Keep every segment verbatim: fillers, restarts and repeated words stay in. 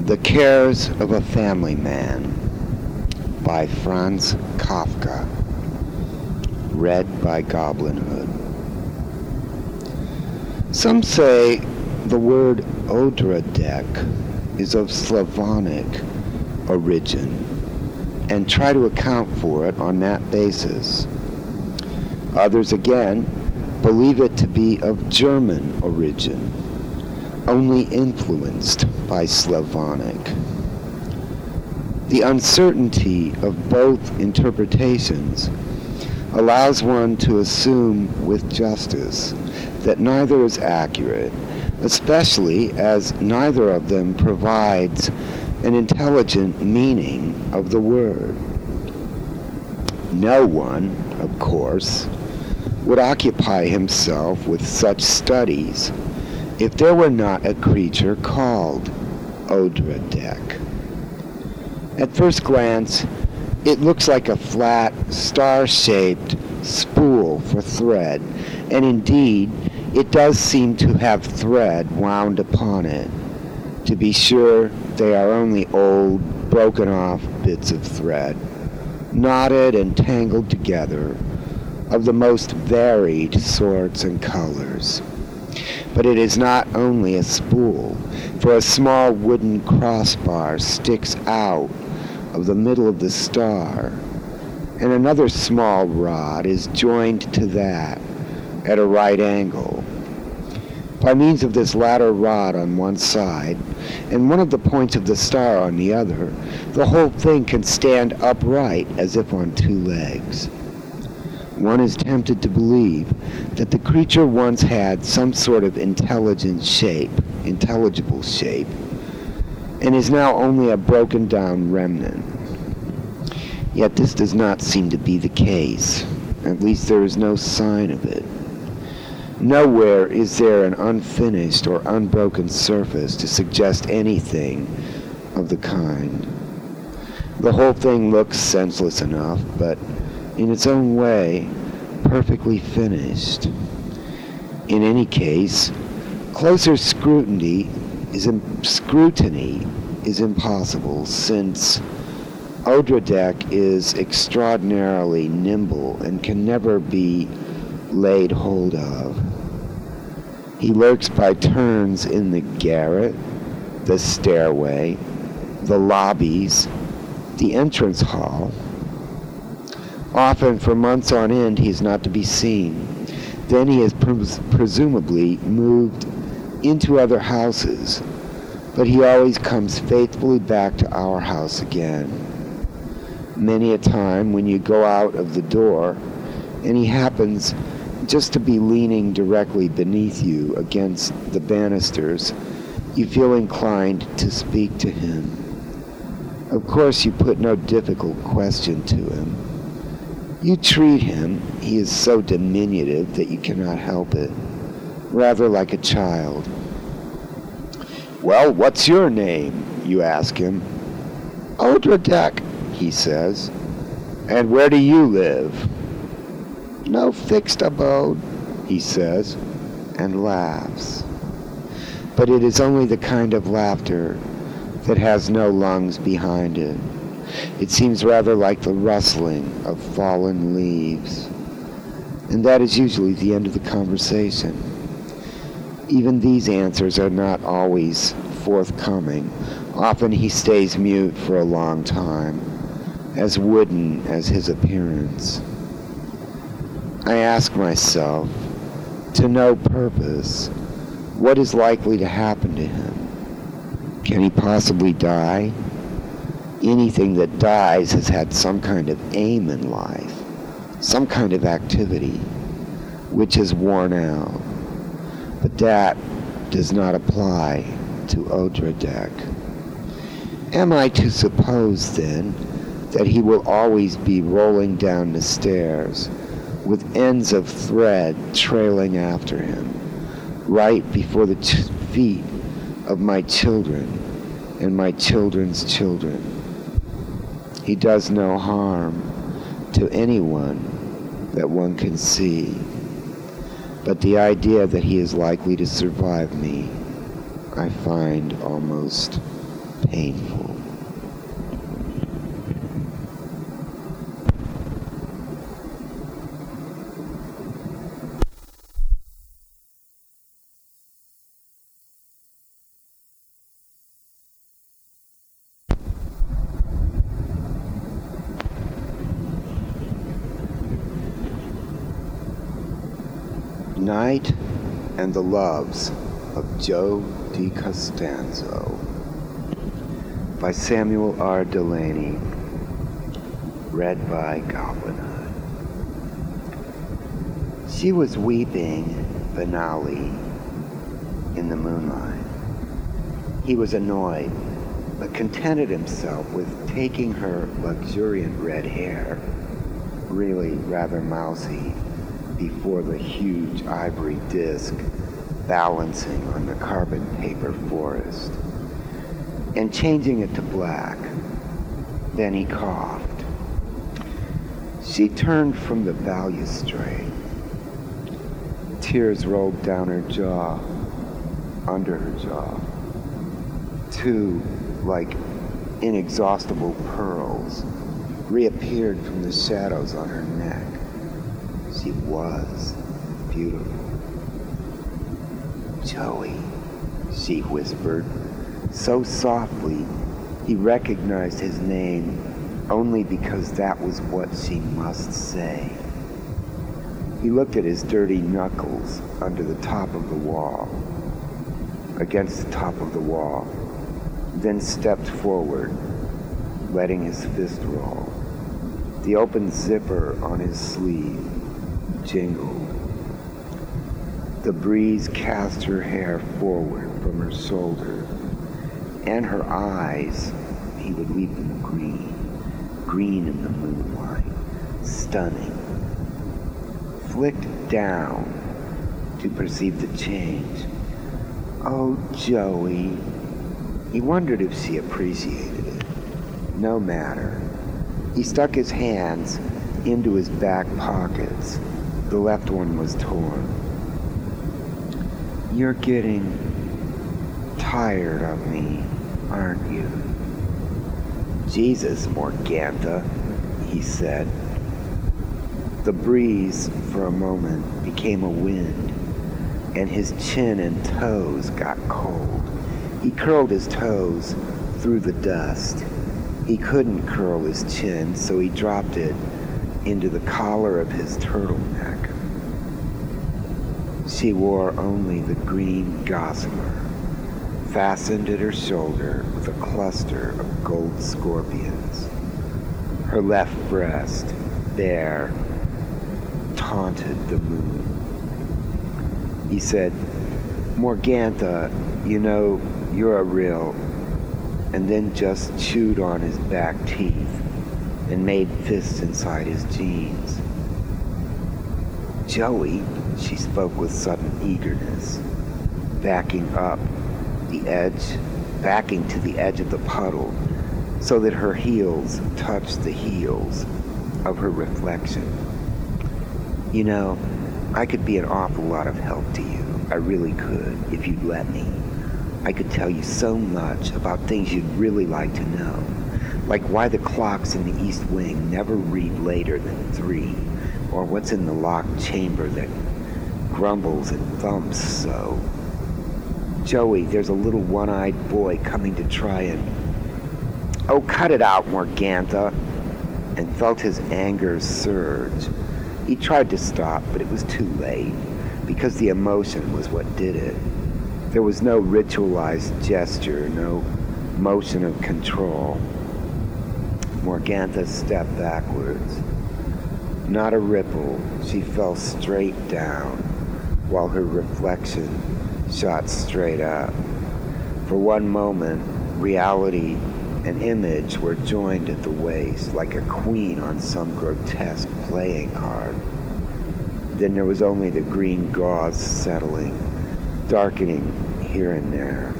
The Cares of a Family Man by Franz Kafka. Read by Goblin Hood. Some say the word Odradek is of Slavonic origin and try to account for it on that basis. Others again believe it to be of German origin, only influenced by Slavonic. The uncertainty of both interpretations allows one to assume with justice that neither is accurate, especially as neither of them provides an intelligent meaning of the word. No one, of course, would occupy himself with such studies if there were not a creature called Odradek. At first glance, it looks like a flat, star-shaped spool for thread, and indeed, it does seem to have thread wound upon it. To be sure, they are only old, broken-off bits of thread, knotted and tangled together, of the most varied sorts and colors. But it is not only a spool, for a small wooden crossbar sticks out of the middle of the star, and another small rod is joined to that at a right angle. By means of this latter rod on one side, and one of the points of the star on the other, the whole thing can stand upright as if on two legs. One is tempted to believe that the creature once had some sort of intelligent shape, intelligible shape, and is now only a broken down remnant. Yet this does not seem to be the case. At least there is no sign of it. Nowhere is there an unfinished or unbroken surface to suggest anything of the kind. The whole thing looks senseless enough, but in its own way, perfectly finished. In any case, closer scrutiny is im- scrutiny is impossible, since Odradek is extraordinarily nimble and can never be laid hold of. He lurks by turns in the garret, the stairway, the lobbies, the entrance hall. Often for months on end he is not to be seen. Then he has pres- presumably moved into other houses, but he always comes faithfully back to our house again. Many a time when you go out of the door and he happens just to be leaning directly beneath you against the banisters, you feel inclined to speak to him. Of course, you put no difficult question to him. You treat him, he is so diminutive that you cannot help it, rather like a child. "Well, what's your name?" you ask him. "Odradek," he says. "And where do you live?" "No fixed abode," he says, and laughs. But it is only the kind of laughter that has no lungs behind it. It seems rather like the rustling of fallen leaves. And that is usually the end of the conversation. Even these answers are not always forthcoming. Often he stays mute for a long time, as wooden as his appearance. I ask myself, to no purpose, what is likely to happen to him? Can he possibly die? Anything that dies has had some kind of aim in life, some kind of activity, which is worn out. But that does not apply to Odradek. Am I to suppose, then, that he will always be rolling down the stairs with ends of thread trailing after him, right before the ch- feet of my children and my children's children? He does no harm to anyone that one can see. But the idea that he is likely to survive me, I find almost painful. Night and the Loves of Joe DiCostanzo by Samuel R. Delaney, read by Goblin Hood. She was weeping banally in the moonlight. He was annoyed, but contented himself with taking her luxuriant red hair, really rather mousy, before the huge ivory disc balancing on the carbon paper forest, and changing it to black. Then he coughed. She turned from the balustrade. Tears rolled down her jaw, under her jaw. Two, like inexhaustible pearls, reappeared from the shadows on her neck. She was beautiful. Joey, she whispered, so softly he recognized his name only because that was what she must say. He looked at his dirty knuckles under the top of the wall, against the top of the wall, then stepped forward, letting his fist roll. The open zipper on his sleeve jingled. The breeze cast her hair forward from her shoulders, and her eyes, he would leave them green, green in the moonlight, stunning, flicked down to perceive the change. Oh, Joey. He wondered if she appreciated it. No matter. He stuck his hands into his back pockets. The left one was torn. You're getting tired of me, aren't you? Jesus, Morgantha, he said. The breeze, for a moment, became a wind, and his chin and toes got cold. He curled his toes through the dust. He couldn't curl his chin, so he dropped it into the collar of his turtleneck. She wore only the green gossamer, fastened at her shoulder with a cluster of gold scorpions. Her left breast, bare, taunted the moon. He said, Morgantha, you know, you're a real, and then just chewed on his back teeth and made fists inside his jeans. Joey, she spoke with sudden eagerness, backing up the edge, backing to the edge of the puddle so that her heels touched the heels of her reflection. You know, I could be an awful lot of help to you. I really could, if you'd let me. I could tell you so much about things you'd really like to know, like why the clocks in the East Wing never read later than three, or what's in the locked chamber that grumbles and thumps so. Joey, there's a little one-eyed boy coming to try and... Oh, cut it out, Morgantha, and felt his anger surge. He tried to stop, but it was too late, because the emotion was what did it. There was no ritualized gesture, no motion of control. Morgantha stepped backwards. Not a ripple, she fell straight down, while her reflection shot straight up. For one moment, reality and image were joined at the waist, like a queen on some grotesque playing card. Then there was only the green gauze settling, darkening here and there.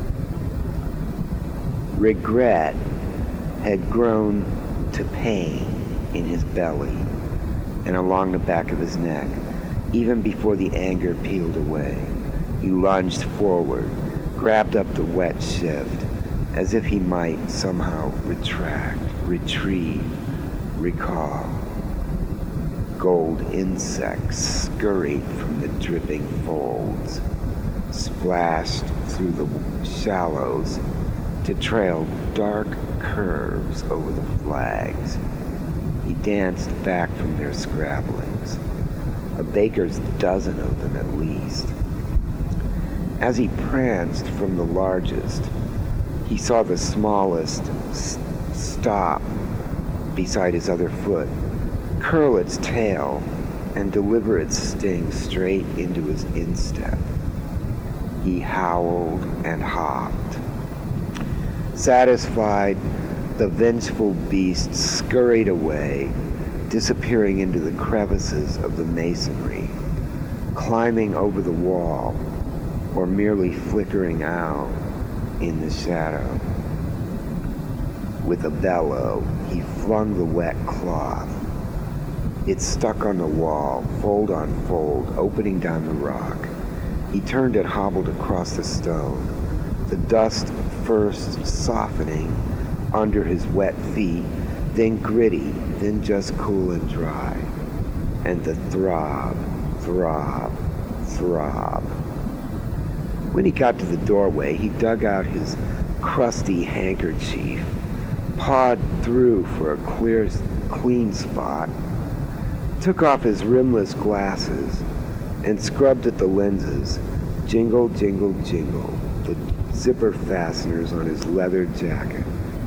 Regret had grown to pain in his belly and along the back of his neck, even before the anger peeled away. He lunged forward, grabbed up the wet shift, as if he might somehow retract, retrieve, recall. Gold insects scurried from the dripping folds, splashed through the shallows to trail dark curves over the flags. He danced back from their scrabblings, a baker's dozen of them at least. As he pranced from the largest, he saw the smallest s- stop beside his other foot, curl its tail, and deliver its sting straight into his instep. He howled and hopped. Satisfied, the vengeful beast scurried away, disappearing into the crevices of the masonry, climbing over the wall, or merely flickering out in the shadow. With a bellow, he flung the wet cloth. It stuck on the wall, fold on fold, opening down the rock. He turned and hobbled across the stone, the dust first softening under his wet feet, then gritty, then just cool and dry. And the throb, throb, throb. When he got to the doorway, he dug out his crusty handkerchief, pawed through for a clear, clean spot, took off his rimless glasses, and scrubbed at the lenses, jingle, jingle, jingle, the zipper fasteners on his leather jacket.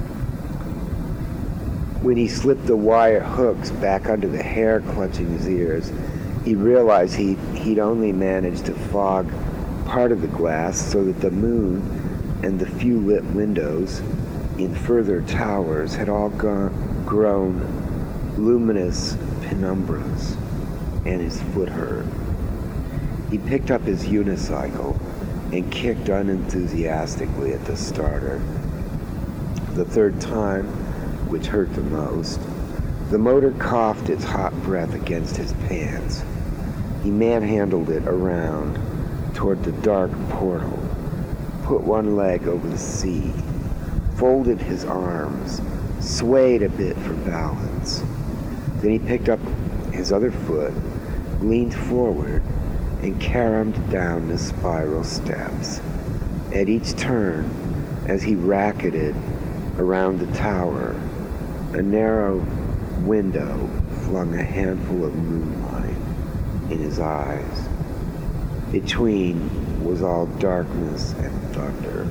When he slipped the wire hooks back under the hair clutching his ears, he realized he, he'd only managed to fog part of the glass so that the moon and the few lit windows in further towers had all gone, grown luminous penumbras, and his foot hurt. He picked up his unicycle and kicked unenthusiastically at the starter. The third time, which hurt the most, the motor coughed its hot breath against his pants. He manhandled it around toward the dark portal, put one leg over the seat, folded his arms, swayed a bit for balance. Then he picked up his other foot, leaned forward, and caromed down the spiral steps. At each turn, as he racketed around the tower, a narrow window flung a handful of moonlight in his eyes. Between was all darkness and thunder.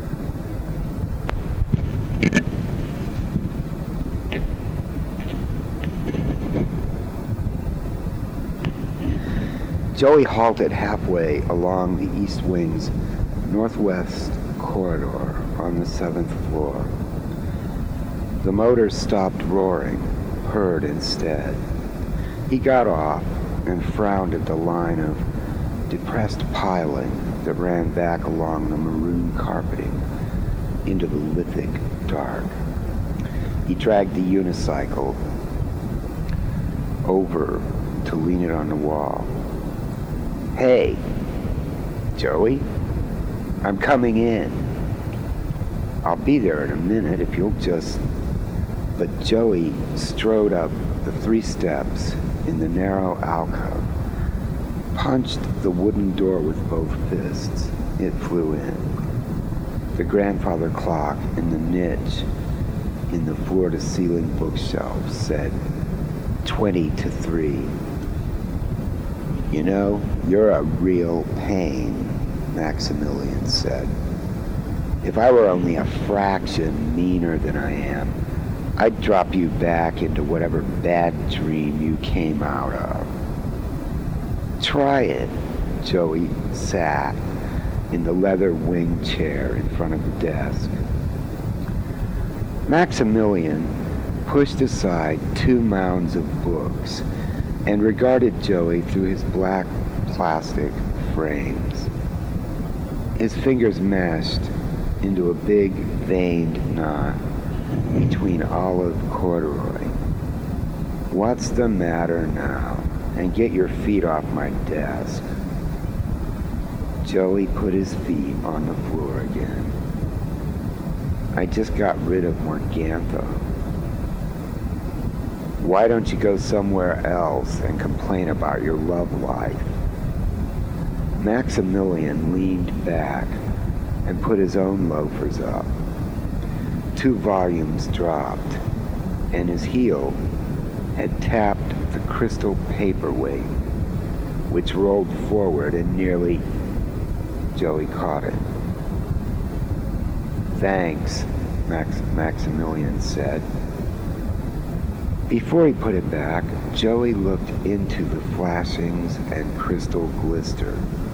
Joey halted halfway along the East Wing's northwest corridor on the seventh floor. The motor stopped roaring, purred instead. He got off and frowned at the line of depressed piling that ran back along the maroon carpeting into the lithic dark. He dragged the unicycle over to lean it on the wall. "Hey, Joey, I'm coming in. I'll be there in a minute if you'll just..." But Joey strode up the three steps in the narrow alcove, punched the wooden door with both fists. It flew in. The grandfather clock in the niche in the floor-to-ceiling bookshelf said twenty to three. "You know, you're a real pain," Maximilian said. "If I were only a fraction meaner than I am, I'd drop you back into whatever bad dream you came out of." "Try it." Joey sat in the leather wing chair in front of the desk. Maximilian pushed aside two mounds of books and regarded Joey through his black plastic frames. His fingers meshed into a big veined knot between olive corduroy. "What's the matter now? And get your feet off my desk." Joey put his feet on the floor again. I just got rid of Morgantha. Why don't you go somewhere else and complain about your love life? Maximilian leaned back and put his own loafers up. Two volumes dropped, and his heel had tapped the crystal paperweight, which rolled forward and nearly... Joey caught it. Thanks, Max- Maximilian said. Before he put it back, Joey looked into the flashings and crystal glister.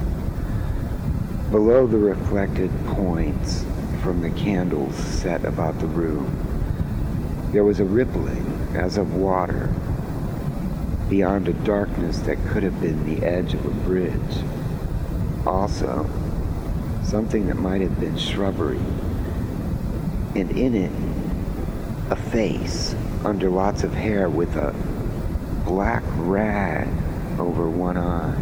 Below the reflected points from the candles set about the room, there was a rippling as of water beyond a darkness that could have been the edge of a bridge. Also, something that might have been shrubbery, and in it, a face under lots of hair with a black rag over one eye.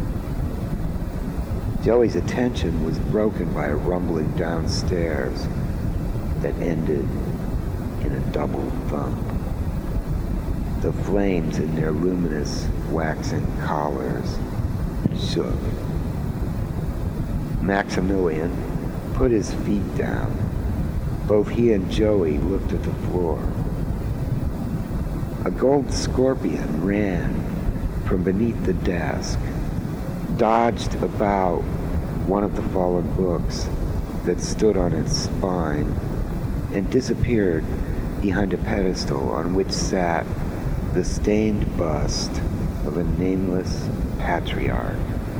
Joey's attention was broken by a rumbling downstairs that ended in a double thump. The flames in their luminous waxen collars shook. Maximilian put his feet down. Both he and Joey looked at the floor. A gold scorpion ran from beneath the desk, dodged about one of the fallen books that stood on its spine, and disappeared behind a pedestal on which sat the stained bust of a nameless patriarch.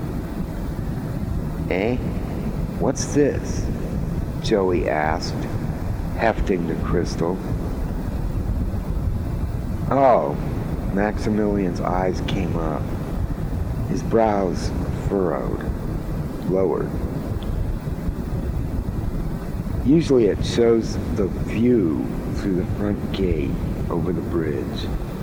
Eh? What's this? Joey asked, hefting the crystal. Oh, Maximilian's eyes came up. His brows furrowed, lowered. Usually it shows the view through the front gate over the bridge.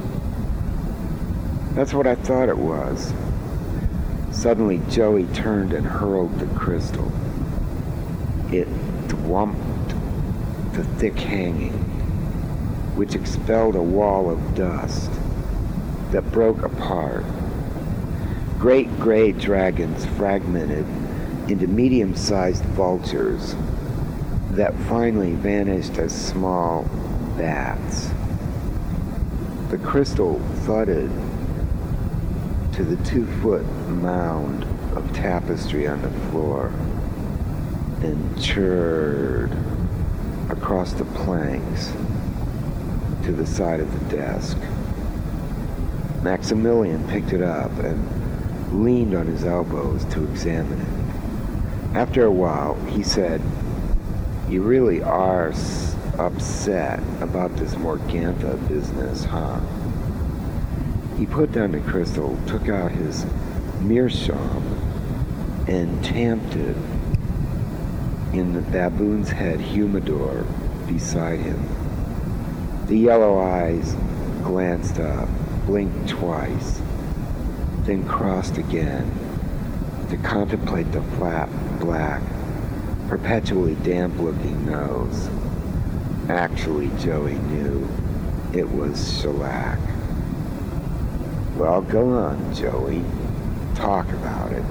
That's what I thought it was. Suddenly Joey turned and hurled the crystal. It thwumped the thick hanging, which expelled a wall of dust that broke apart. Great gray dragons fragmented into medium-sized vultures that finally vanished as small bats. The crystal thudded to the two-foot mound of tapestry on the floor and churred across the planks to the side of the desk. Maximilian picked it up and leaned on his elbows to examine it. After a while, he said, "You really are s- upset about this Morgantha business, huh?" He put down the crystal, took out his meerschaum, and tamped it in the baboon's head humidor beside him. The yellow eyes glanced up, blinked twice, then crossed again to contemplate the flat, black, perpetually damp-looking nose. Actually, Joey knew it was shellac. Well, go on, Joey. Talk about it.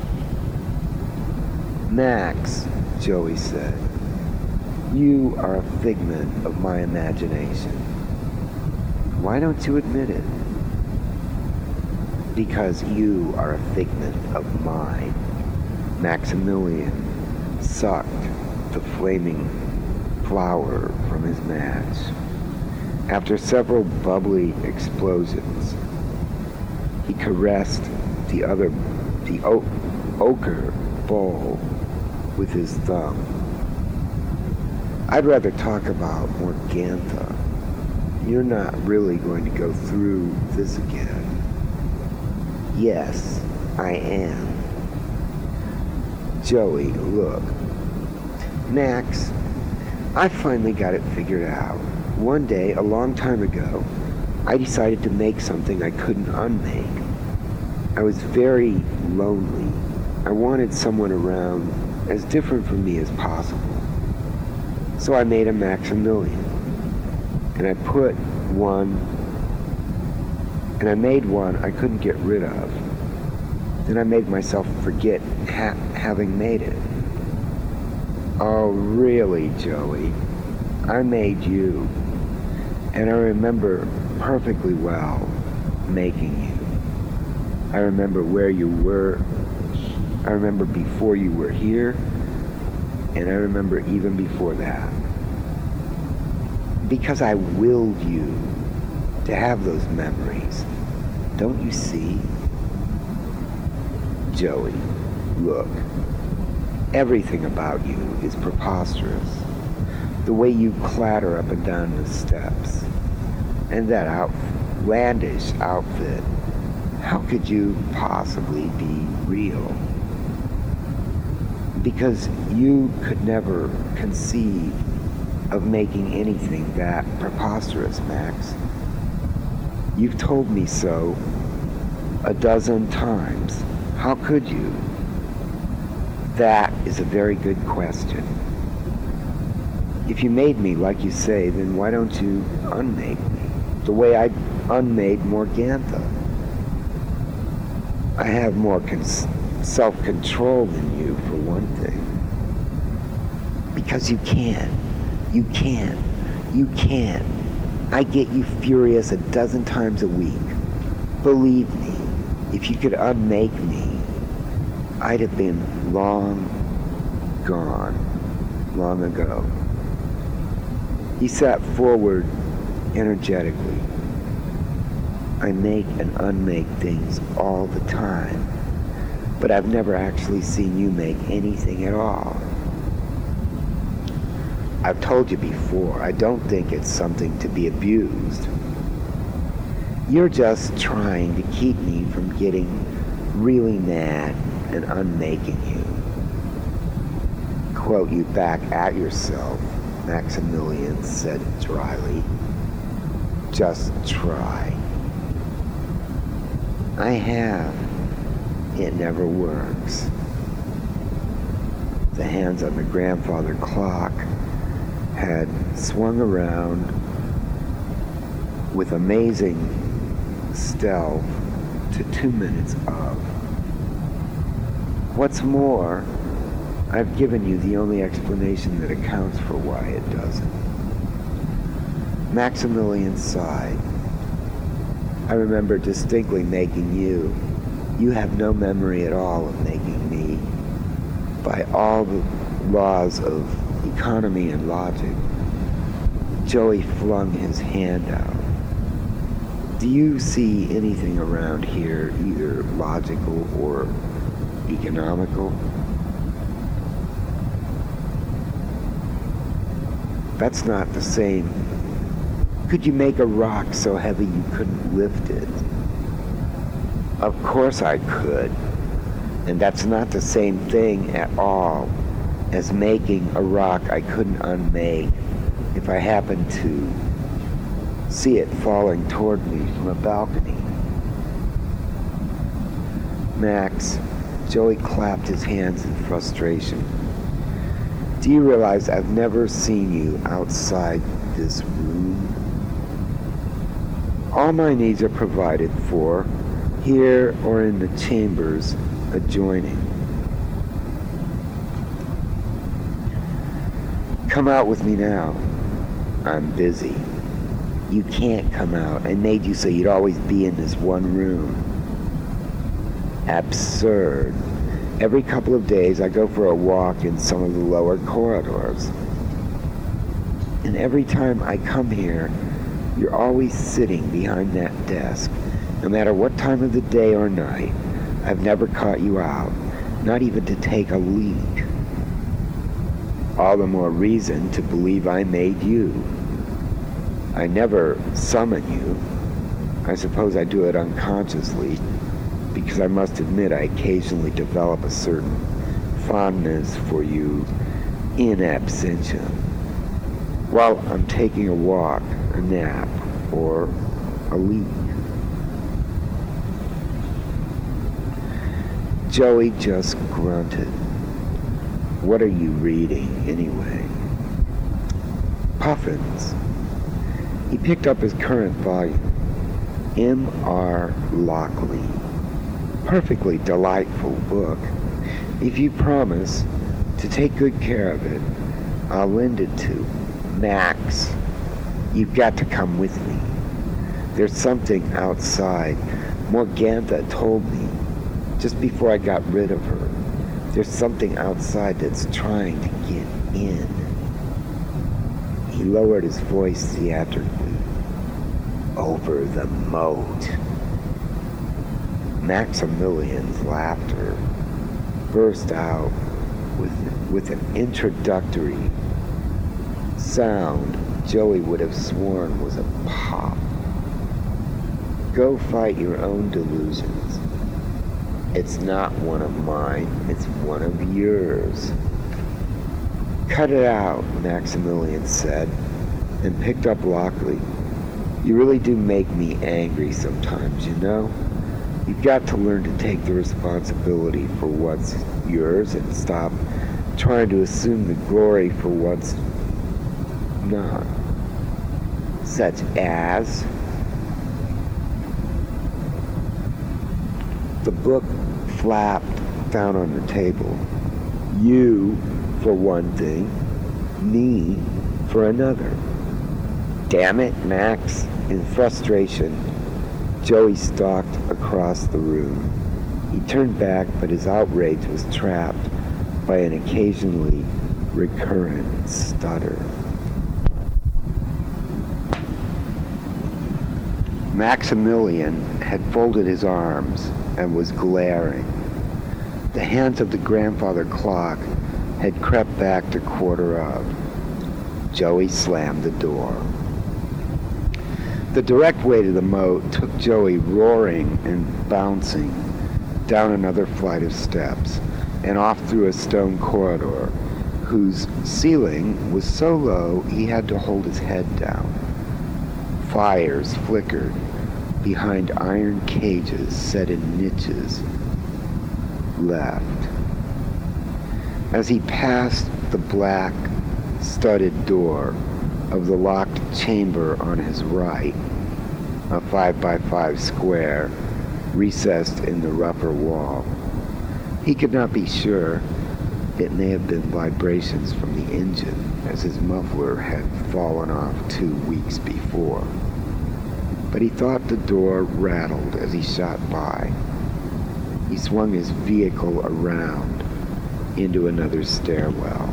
Max, Joey said, you are a figment of my imagination. Why don't you admit it? Because you are a figment of mine. Maximilian sucked the flaming flower from his match. After several bubbly explosions, he caressed the other, the o- ochre bowl with his thumb. I'd rather talk about Morgantha. You're not really going to go through this again. Yes, I am. Joey, look. Max, I finally got it figured out. One day, a long time ago, I decided to make something I couldn't unmake. I was very lonely. I wanted someone around as different from me as possible. So I made a Maximilian, and I put one, and I made one I couldn't get rid of. Then I made myself forget ha- having made it. Oh, really, Joey? I made you, and I remember perfectly well making you. I remember where you were. I remember before you were here, and I remember even before that. Because I willed you to have those memories. Don't you see? Joey, look. Everything about you is preposterous. The way you clatter up and down the steps. And that outlandish outfit. How could you possibly be real? Because you could never conceive of making anything that preposterous, Max. You've told me so a dozen times. How could you? That is a very good question. If you made me like you say, then why don't you unmake me? The way I unmade Morgantha. I have more cons- self-control than you, for one thing. Because you can. You can. You can. I get you furious a dozen times a week. Believe me, if you could unmake me, I'd have been long gone, long ago. He sat forward energetically. I make and unmake things all the time, but I've never actually seen you make anything at all. I've told you before, I don't think it's something to be abused. You're just trying to keep me from getting really mad and unmaking you. Quote you back at yourself, Maximilian said dryly. Just try. I have. It never works. The hands on the grandfather clock had swung around with amazing stealth to two minutes of. What's more, I've given you the only explanation that accounts for why it doesn't. Maximilian sighed. I remember distinctly making you. You have no memory at all of making me. By all the laws of economy and logic. Joey flung his hand out. Do you see anything around here, either logical or economical? That's not the same. Could you make a rock so heavy you couldn't lift it? Of course I could. And that's not the same thing at all as making a rock I couldn't unmake if I happened to see it falling toward me from a balcony. Max, Joey clapped his hands in frustration. Do you realize I've never seen you outside this room? All my needs are provided for, here or in the chambers adjoining. Come out with me now. I'm busy. You can't come out. I made you so you'd always be in this one room. Absurd. Every couple of days I go for a walk in some of the lower corridors. And every time I come here, you're always sitting behind that desk. No matter what time of the day or night, I've never caught you out, not even to take a leak. All the more reason to believe I made you. I never summon you. I suppose I do it unconsciously, because I must admit I occasionally develop a certain fondness for you in absentia, while I'm taking a walk, a nap, or a leak. Joey just grunted. What are you reading, anyway? Puffins. He picked up his current volume, M R Lockley. Perfectly delightful book. If you promise to take good care of it, I'll lend it to Max. You've got to come with me. There's something outside. Morgantha told me just before I got rid of her. There's something outside that's trying to get in. He lowered his voice theatrically. Over the moat. Maximilian's laughter burst out with, with an introductory sound Joey would have sworn was a pop. Go fight your own delusions. It's not one of mine, it's one of yours. Cut it out, Maximilian said, and picked up Lockley. You really do make me angry sometimes, you know? You've got to learn to take the responsibility for what's yours and stop trying to assume the glory for what's not. Such as... The book flapped down on the table. You, for one thing, me, for another. Damn it, Max. In frustration, Joey stalked across the room. He turned back, but his outrage was trapped by an occasionally recurrent stutter. Maximilian had folded his arms and was glaring. The hands of the grandfather clock had crept back to quarter of. Joey slammed the door. The direct way to the moat took Joey roaring and bouncing down another flight of steps and off through a stone corridor whose ceiling was so low he had to hold his head down. Fires flickered behind iron cages set in niches left. As he passed the black studded door of the locked chamber on his right, a five by five square recessed in the rougher wall. He could not be sure. It may have been vibrations from the engine, as his muffler had fallen off two weeks before. But he thought the door rattled as he shot by. He swung his vehicle around into another stairwell.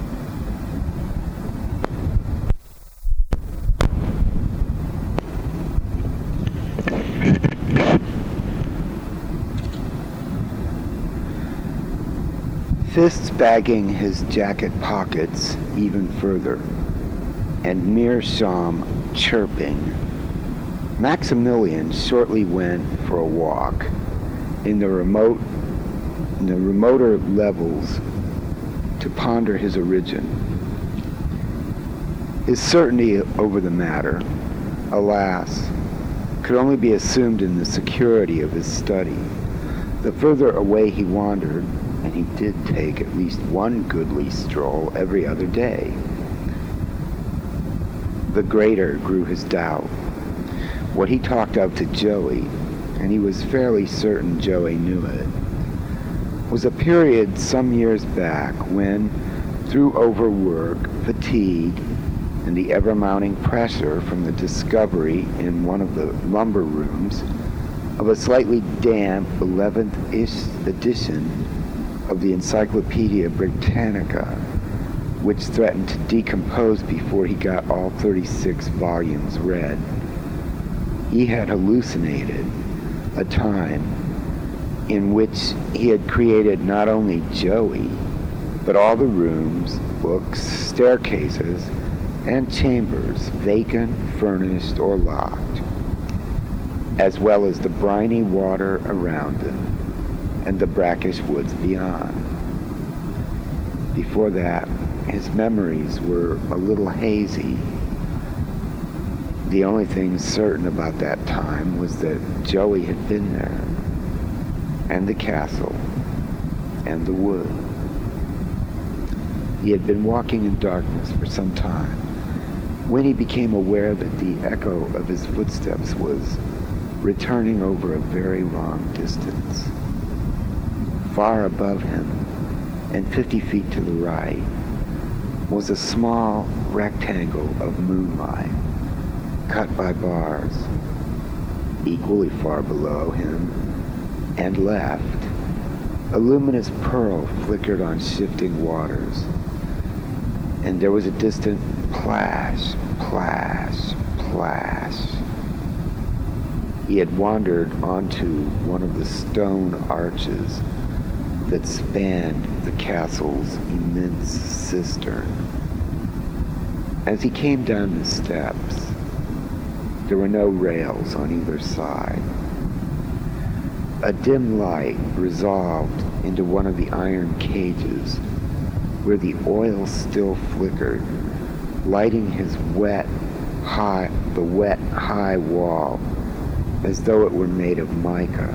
Fists bagging his jacket pockets even further, and Meerschaum chirping, Maximilian shortly went for a walk in the remote, in the remoter levels to ponder his origin. His certainty over the matter, alas, could only be assumed in the security of his study. The further away he wandered, and he did take at least one goodly stroll every other day, the greater grew his doubt. What he talked of to Joey, and he was fairly certain Joey knew it, was a period some years back when, through overwork, fatigue, and the ever-mounting pressure from the discovery in one of the lumber rooms of a slightly damp eleventh-ish edition of the Encyclopedia Britannica, which threatened to decompose before he got all thirty-six volumes read. He had hallucinated a time in which he had created not only Joey, but all the rooms, books, staircases, and chambers, vacant, furnished, or locked, as well as the briny water around him and the brackish woods beyond. Before that, his memories were a little hazy. The only thing certain about that time was that Joey had been there, and the castle, and the wood. He had been walking in darkness for some time, when he became aware that the echo of his footsteps was returning over a very long distance. Far above him, and fifty feet to the right, was a small rectangle of moonlight, cut by bars. Equally far below him and left, a luminous pearl flickered on shifting waters, and there was a distant plash, plash, plash. He had wandered onto one of the stone arches that spanned the castle's immense cistern. As he came down the steps, there were no rails on either side. A dim light resolved into one of the iron cages where the oil still flickered, lighting his wet, high, the wet, high wall as though it were made of mica.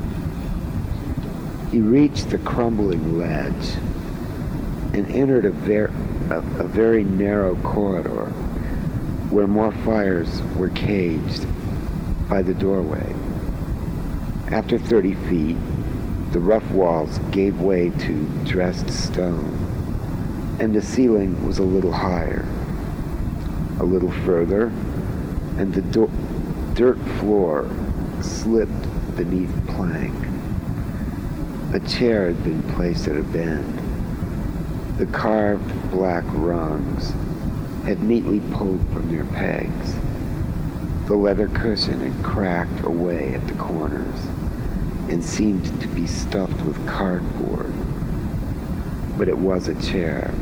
He reached the crumbling ledge and entered a, ver- a, a very narrow corridor where more fires were caged by the doorway. After thirty feet, the rough walls gave way to dressed stone, and the ceiling was a little higher. A little further, and the do- dirt floor slipped beneath plank. A chair had been placed at a bend. The carved black rungs had neatly pulled from their pegs. The leather cushion had cracked away at the corners and seemed to be stuffed with cardboard. But it was a chair.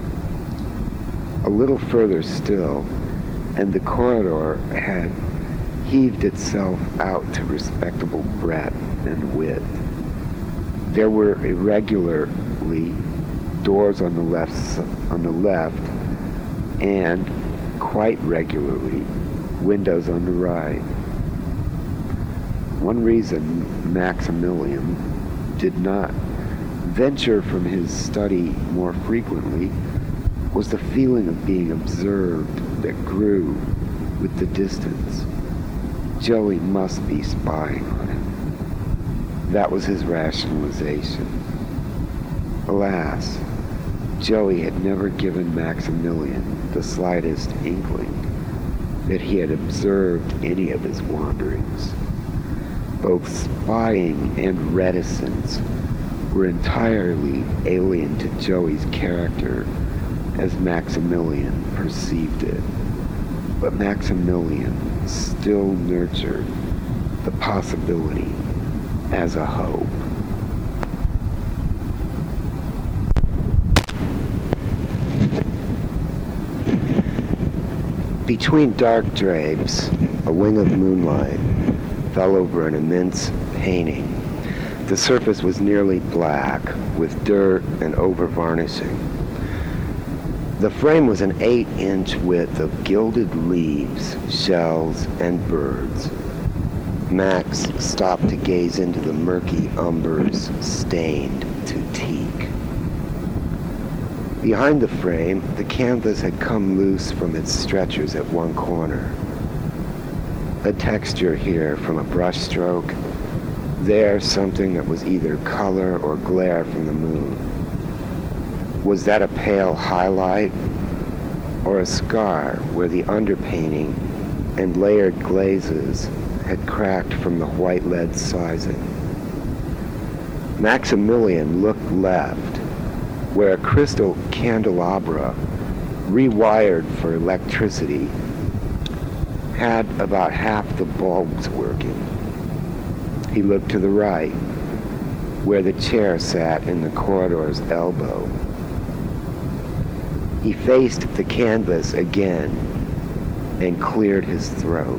A little further still, and the corridor had heaved itself out to respectable breadth and width. There were irregularly doors on the left, on the left, and quite regularly windows on the right. One reason Maximilian did not venture from his study more frequently was the feeling of being observed that grew with the distance. Joey must be spying on him. That was his rationalization. Alas, Joey had never given Maximilian the slightest inkling that he had observed any of his wanderings. Both spying and reticence were entirely alien to Joey's character as Maximilian perceived it. But Maximilian still nurtured the possibility as a hope. Between dark drapes, a wing of moonlight fell over an immense painting. The surface was nearly black, with dirt and over-varnishing. The frame was an eight-inch width of gilded leaves, shells, and birds. Max stopped to gaze into the murky umbers stained to teak. Behind the frame, the canvas had come loose from its stretchers at one corner. A texture here from a brushstroke, there something that was either color or glare from the moon. Was that a pale highlight or a scar where the underpainting and layered glazes had cracked from the white lead sizing? Maximilian looked left, where a crystal candelabra, rewired for electricity, had about half the bulbs working. He looked to the right, where the chair sat in the corridor's elbow. He faced the canvas again and cleared his throat.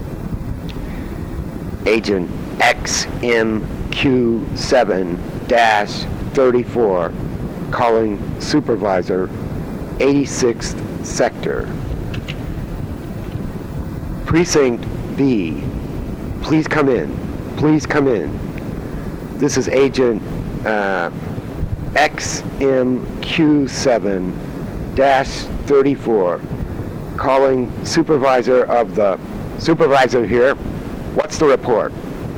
Agent X M Q seven thirty-four, calling Supervisor eighty-sixth Sector. Precinct B, please come in. Please come in. This is Agent uh, X M Q seven thirty-four. Calling supervisor of the... Supervisor here. What's the report?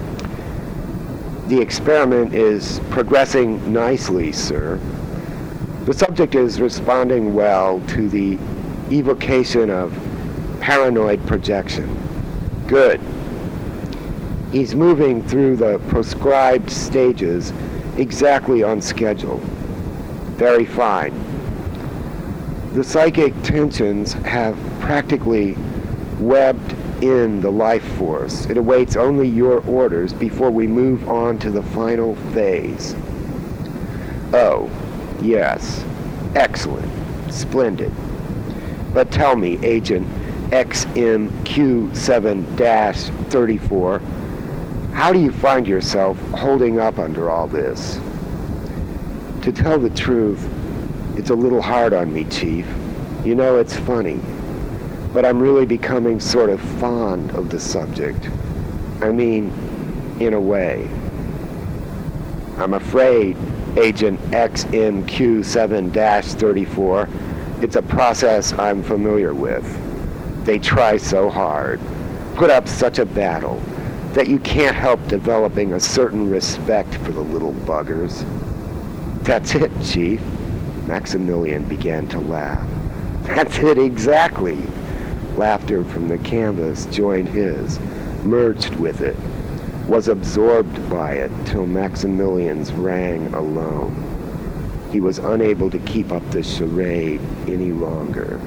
The experiment is progressing nicely, sir. The subject is responding well to the evocation of paranoid projection. Good. He's moving through the prescribed stages exactly on schedule. Very fine. The psychic tensions have practically webbed in the life force. It awaits only your orders before we move on to the final phase. Oh, yes. Excellent. Splendid. But tell me, Agent X M Q seven thirty-four, how do you find yourself holding up under all this? To tell the truth, it's a little hard on me, Chief. You know, it's funny, but I'm really becoming sort of fond of the subject. I mean, in a way. I'm afraid, Agent X M Q seven thirty-four, it's a process I'm familiar with. They try so hard, put up such a battle, that you can't help developing a certain respect for the little buggers. That's it, Chief. Maximilian began to laugh. That's it exactly. Laughter from the canvas joined his, merged with it, was absorbed by it till Maximilian's rang alone. He was unable to keep up the charade any longer.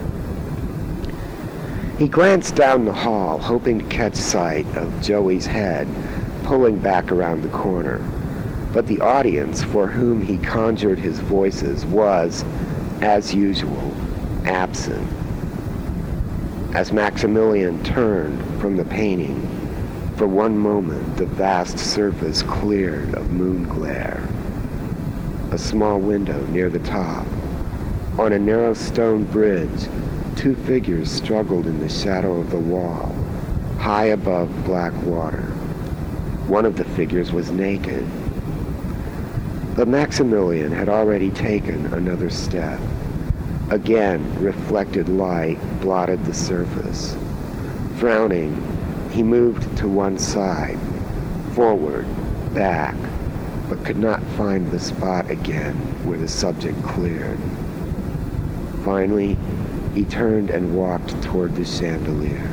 He glanced down the hall, hoping to catch sight of Joey's head pulling back around the corner. But the audience for whom he conjured his voices was, as usual, absent. As Maximilian turned from the painting, for one moment the vast surface cleared of moon glare. A small window near the top. On a narrow stone bridge, two figures struggled in the shadow of the wall, high above black water. One of the figures was naked. But Maximilian had already taken another step. Again, reflected light blotted the surface. Frowning, he moved to one side, forward, back, but could not find the spot again where the subject cleared. Finally, he turned and walked toward the chandelier.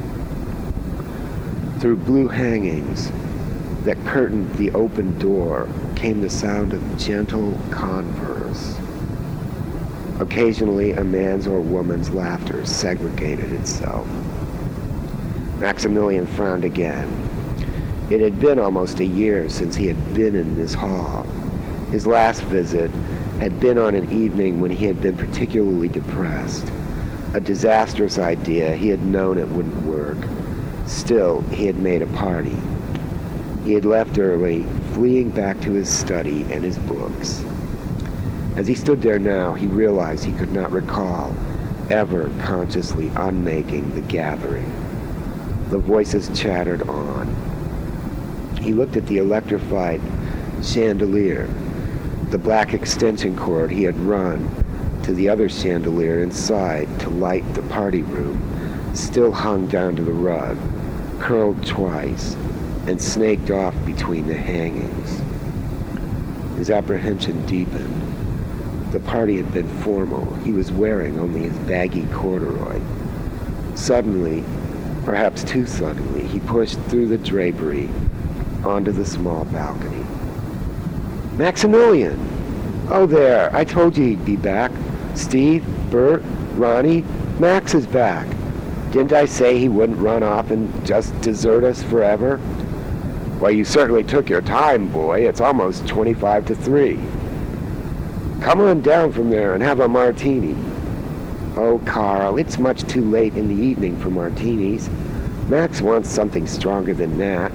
Through blue hangings that curtained the open door came the sound of gentle converse. Occasionally, a man's or woman's laughter segregated itself. Maximilian frowned again. It had been almost a year since he had been in this hall. His last visit had been on an evening when he had been particularly depressed. A disastrous idea. He had known it wouldn't work. Still, he had made a party. He had left early, fleeing back to his study and his books. As he stood there now, he realized he could not recall ever consciously unmaking the gathering. The voices chattered on. He looked at the electrified chandelier, the black extension cord he had run to the other chandelier inside to light the party room, still hung down to the rug, curled twice, and snaked off between the hangings. His apprehension deepened. The party had been formal. He was wearing only his baggy corduroy. Suddenly, perhaps too suddenly, he pushed through the drapery onto the small balcony. Maximilian! Oh, there. I told you he'd be back. Steve, Bert, Ronnie, Max is back. Didn't I say he wouldn't run off and just desert us forever? Well, you certainly took your time, boy. It's almost twenty-five to three. Come on down from there and have a martini. Oh, Carl, it's much too late in the evening for martinis. Max wants something stronger than that.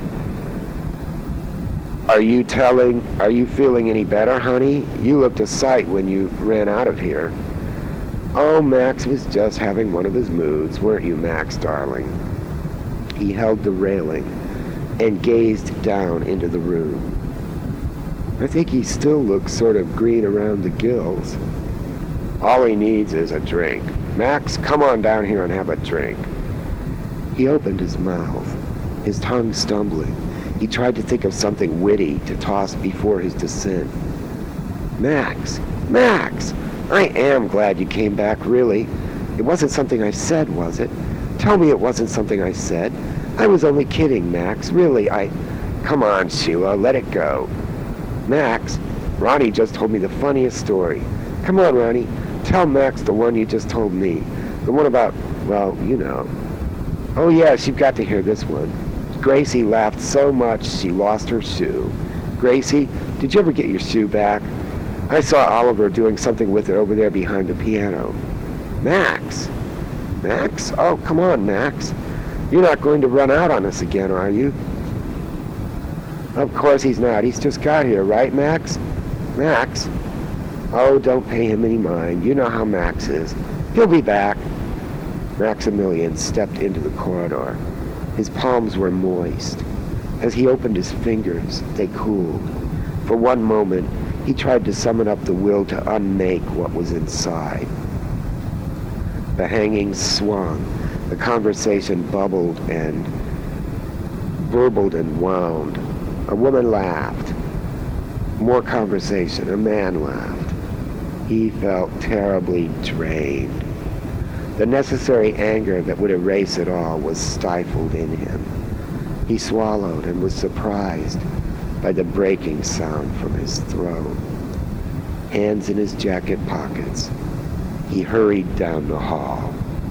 Are you telling, are you feeling any better, honey? You looked a sight when you ran out of here. Oh, Max was just having one of his moods, weren't you, Max, darling? He held the railing and gazed down into the room. I think he still looks sort of green around the gills. All he needs is a drink. Max, come on down here and have a drink. He opened his mouth, his tongue stumbling. He tried to think of something witty to toss before his descent. Max, Max, I am glad you came back, really. It wasn't something I said, was it? Tell me it wasn't something I said. I was only kidding, Max. Really, I... Come on, Sheila, let it go. Max, Ronnie just told me the funniest story. Come on, Ronnie, tell Max the one you just told me. The one about, well, you know. Oh, yes, you've got to hear this one. Gracie laughed so much she lost her shoe. Gracie, did you ever get your shoe back? I saw Oliver doing something with it over there behind the piano. Max? Max? Oh, come on, Max. You're not going to run out on us again, are you? Of course he's not. He's just got here, right, Max? Max? Oh, don't pay him any mind. You know how Max is. He'll be back. Maximilian stepped into the corridor. His palms were moist. As he opened his fingers, they cooled. For one moment, he tried to summon up the will to unmake what was inside. The hangings swung. The conversation bubbled and burbled and wound. A woman laughed. More conversation. A man laughed. He felt terribly drained. The necessary anger that would erase it all was stifled in him. He swallowed and was surprised by the breaking sound from his throat. Hands in his jacket pockets, he hurried down the hall.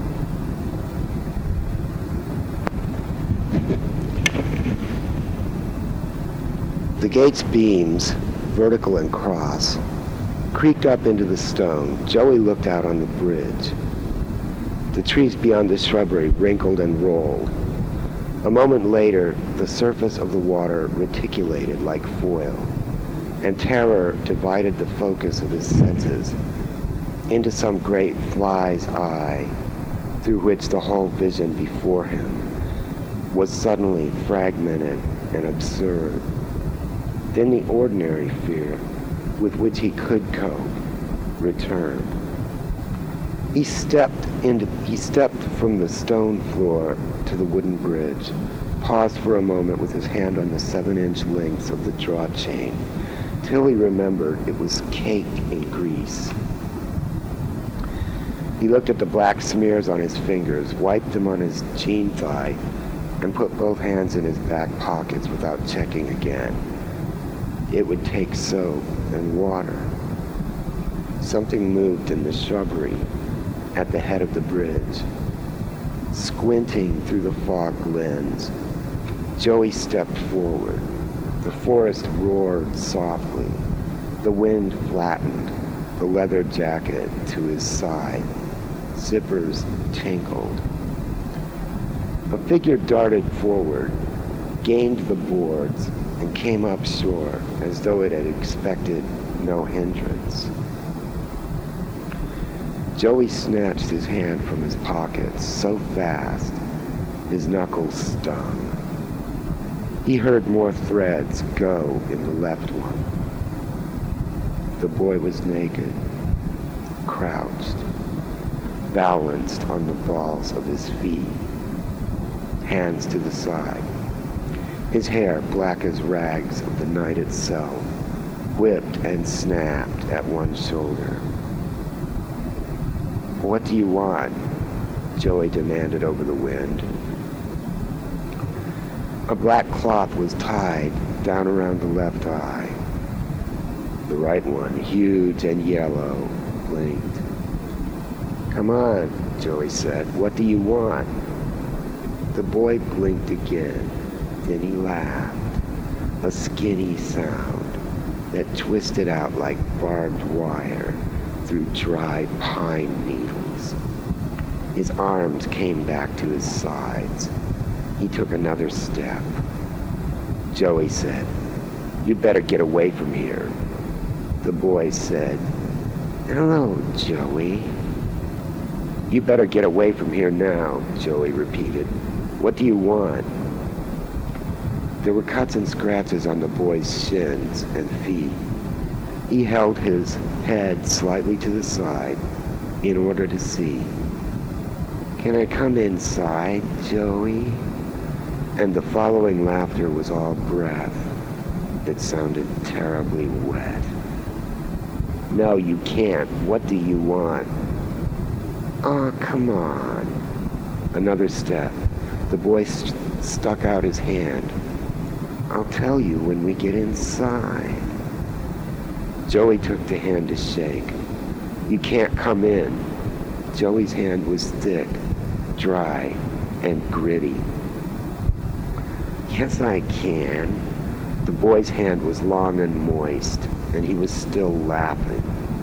The gate's beams, vertical and cross, creaked up into the stone. Joey looked out on the bridge. The trees beyond the shrubbery wrinkled and rolled. A moment later, the surface of the water reticulated like foil, and terror divided the focus of his senses into some great fly's eye, through which the whole vision before him was suddenly fragmented and absurd. Then the ordinary fear with which he could cope returned. He stepped into, he stepped from the stone floor to the wooden bridge, paused for a moment with his hand on the seven-inch lengths of the draw chain, till he remembered it was caked in grease. He looked at the black smears on his fingers, wiped them on his jean thigh, and put both hands in his back pockets without checking again. It would take soap and water. Something moved in the shrubbery at the head of the bridge. Squinting through the fog lens, Joey stepped forward. The forest roared softly. The wind flattened the leather jacket to his side. Zippers tinkled. A figure darted forward, gained the boards, and came up shore as though it had expected no hindrance. Joey snatched his hand from his pocket so fast his knuckles stung. He heard more threads go in the left one. The boy was naked, crouched, balanced on the balls of his feet, hands to the side. His hair, black as rags of the night itself, whipped and snapped at one shoulder. "What do you want?" Joey demanded over the wind. A black cloth was tied down around the left eye. The right one, huge and yellow, blinked. "Come on," Joey said. "What do you want?" The boy blinked again. Then he laughed, a skinny sound that twisted out like barbed wire through dry pine needles. His arms came back to his sides. He took another step. Joey said, "You'd better get away from here." The boy said, "Hello, Joey." "You better get away from here now," Joey repeated. "What do you want?" There were cuts and scratches on the boy's shins and feet. He held his head slightly to the side in order to see. "Can I come inside, Joey?" And the following laughter was all breath. It sounded terribly wet. "No, you can't. What do you want?" "Oh, come on." Another step. The boy st- stuck out his hand. "I'll tell you when we get inside." Joey took the hand to shake. "You can't come in." Joey's hand was thick, dry, and gritty. "Yes, I can." The boy's hand was long and moist, and he was still laughing.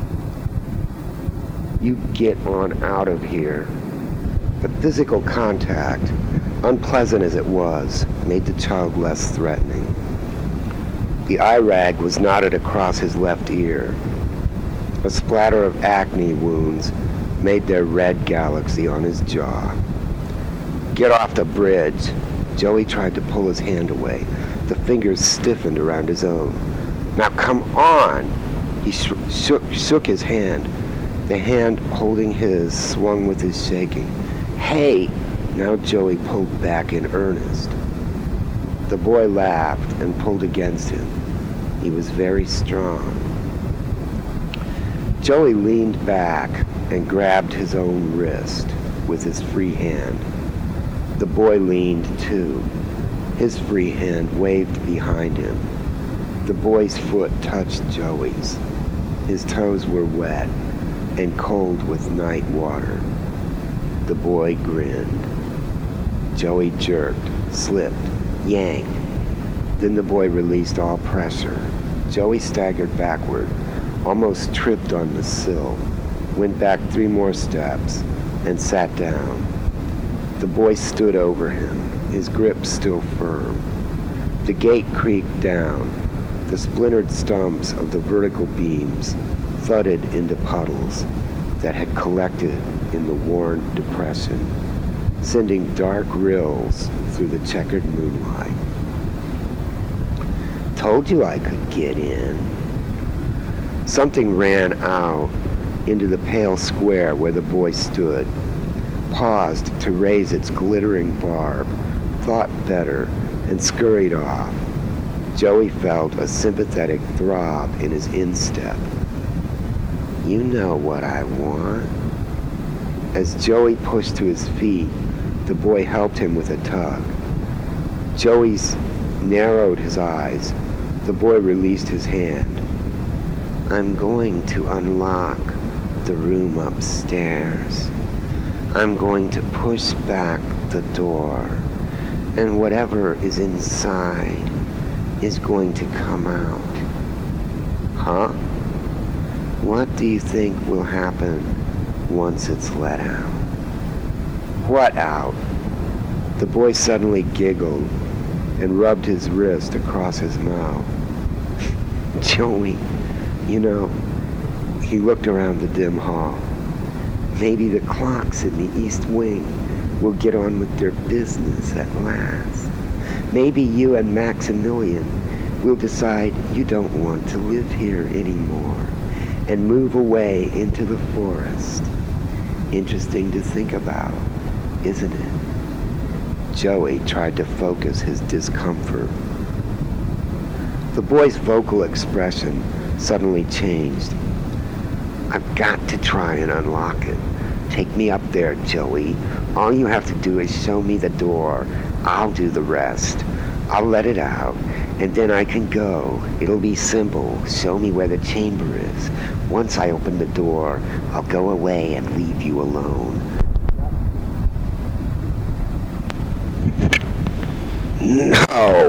"You get on out of here." The physical contact, unpleasant as it was, made the child less threatening. The eye rag was knotted across his left ear. A splatter of acne wounds made their red galaxy on his jaw. "Get off the bridge." Joey tried to pull his hand away. The fingers stiffened around his own. "Now come on!" He sh- shook, shook his hand. The hand holding his swung with his shaking. "Hey!" Now Joey pulled back in earnest. The boy laughed and pulled against him. He was very strong. Joey leaned back and grabbed his own wrist with his free hand. The boy leaned too. His free hand waved behind him. The boy's foot touched Joey's. His toes were wet and cold with night water. The boy grinned. Joey jerked, slipped, yanked. Then the boy released all pressure. Joey staggered backward, almost tripped on the sill, went back three more steps, and sat down. The boy stood over him, his grip still firm. The gate creaked down. The splintered stumps of the vertical beams thudded into puddles that had collected in the worn depression, sending dark rills through the checkered moonlight. "Told you I could get in." Something ran out into the pale square where the boy stood, paused to raise its glittering barb, thought better, and scurried off. Joey felt a sympathetic throb in his instep. "You know what I want." As Joey pushed to his feet, the boy helped him with a tug. Joey's narrowed his eyes. The boy released his hand. "I'm going to unlock the room upstairs. I'm going to push back the door, and whatever is inside is going to come out." "Huh? What do you think will happen once it's let out?" "What out?" The boy suddenly giggled and rubbed his wrist across his mouth. "Joey, you know," he looked around the dim hall, "maybe the clocks in the East Wing will get on with their business at last. Maybe you and Maximilian will decide you don't want to live here anymore and move away into the forest. Interesting to think about, isn't it?" Joey tried to focus his discomfort. The boy's vocal expression suddenly changed. "I've got to try and unlock it. Take me up there, Joey. All you have to do is show me the door. I'll do the rest. I'll let it out, and then I can go. It'll be simple. Show me where the chamber is. Once I open the door, I'll go away and leave you alone." "No!"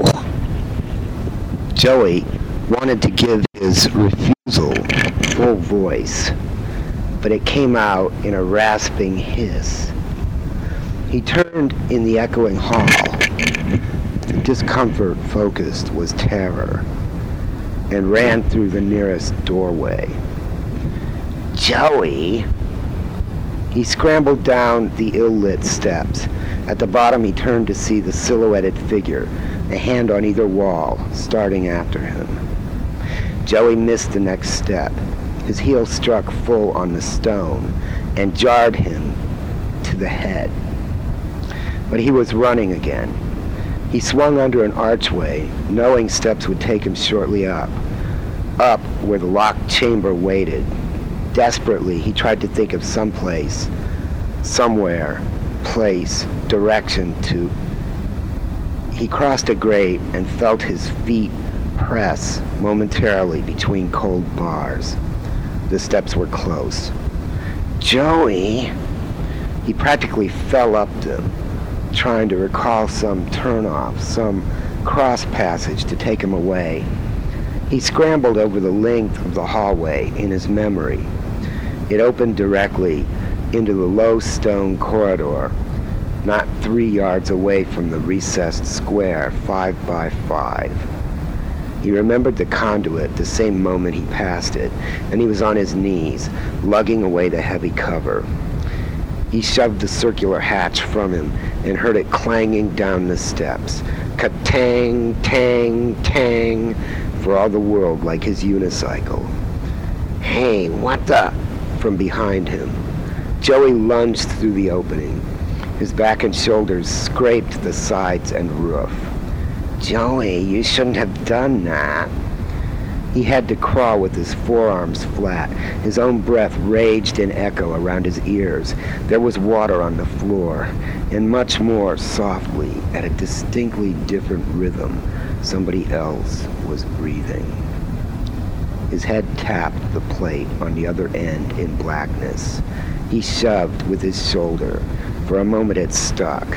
Joey wanted to give his refusal full voice, but it came out in a rasping hiss. He turned in the echoing hall. The discomfort focused was terror, and ran through the nearest doorway. "Joey!" He scrambled down the ill-lit steps. At the bottom, he turned to see the silhouetted figure, a hand on either wall, starting after him. Joey missed the next step. His heel struck full on the stone and jarred him to the head. But he was running again. He swung under an archway, knowing steps would take him shortly up, up where the locked chamber waited. Desperately, he tried to think of some place, somewhere, place, direction to... He crossed a grate and felt his feet press momentarily between cold bars. The steps were close. Joey! He practically fell up them, trying to recall some turnoff, some cross passage to take him away. He scrambled over the length of the hallway in his memory. It opened directly into the low stone corridor, not three yards away from the recessed square, five by five. He remembered the conduit the same moment he passed it, and he was on his knees, lugging away the heavy cover. He shoved the circular hatch from him and heard it clanging down the steps. Ka-tang, tang, tang, for all the world like his unicycle. Hey, what the... From behind him. Joey lunged through the opening. His back and shoulders scraped the sides and roof. Joey, you shouldn't have done that. He had to crawl with his forearms flat. His own breath raged in echo around his ears. There was water on the floor, and much more softly, at a distinctly different rhythm, somebody else was breathing. His head tapped the plate on the other end in blackness. He shoved with his shoulder. For a moment it stuck.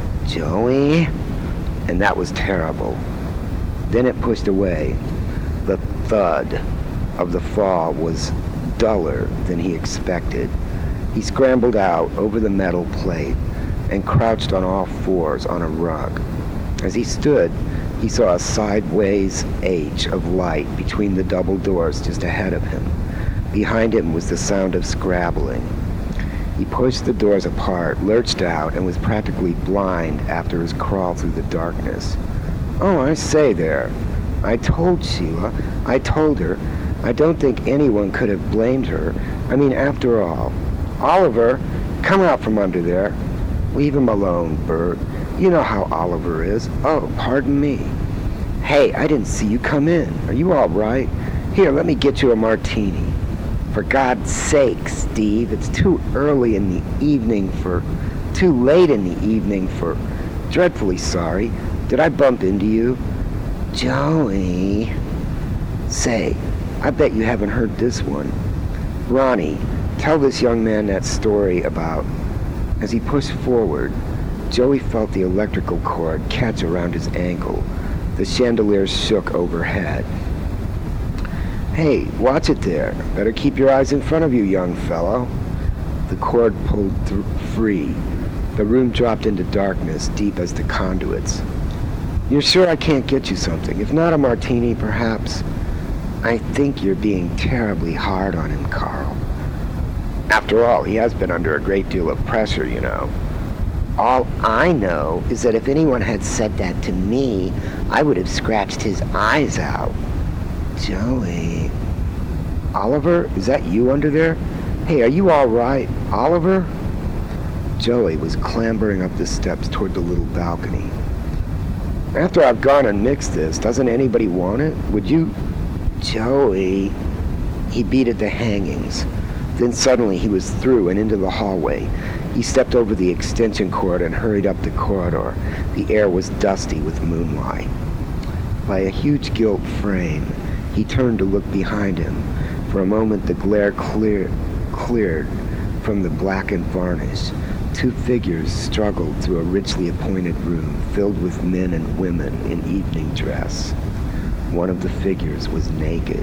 Joey? And that was terrible. Then it pushed away. The thud of the fall was duller than he expected. He scrambled out over the metal plate and crouched on all fours on a rug. As he stood, he saw a sideways H of light between the double doors just ahead of him. Behind him was the sound of scrabbling. He pushed the doors apart, lurched out, and was practically blind after his crawl through the darkness. Oh, I say there. I told Sheila. I told her. I don't think anyone could have blamed her. I mean, after all. Oliver, come out from under there. Leave him alone, Bert. You know how Oliver is. Oh, pardon me. Hey, I didn't see you come in. Are you all right? Here, let me get you a martini. For God's sake, Steve, it's too early in the evening for... Too late in the evening for... Dreadfully sorry. Did I bump into you? Joey. Say, I bet you haven't heard this one. Ronnie, tell this young man that story about... As he pushed forward, Joey felt the electrical cord catch around his ankle. The chandeliers shook overhead. Hey, watch it there. Better keep your eyes in front of you, young fellow. The cord pulled th- free. The room dropped into darkness, deep as the conduits. You're sure I can't get you something? If not a martini, perhaps? I think you're being terribly hard on him, Carl. After all, he has been under a great deal of pressure, you know. All I know is that if anyone had said that to me, I would have scratched his eyes out. Joey. Oliver, is that you under there? Hey, are you all right? Oliver? Joey was clambering up the steps toward the little balcony. After I've gone and mixed this, doesn't anybody want it? Would you... Joey... He beat at the hangings. Then suddenly he was through and into the hallway. He stepped over the extension cord and hurried up the corridor. The air was dusty with moonlight. By a huge gilt frame, he turned to look behind him. For a moment the glare clear, cleared from the blackened varnish. Two figures struggled through a richly appointed room filled with men and women in evening dress. One of the figures was naked,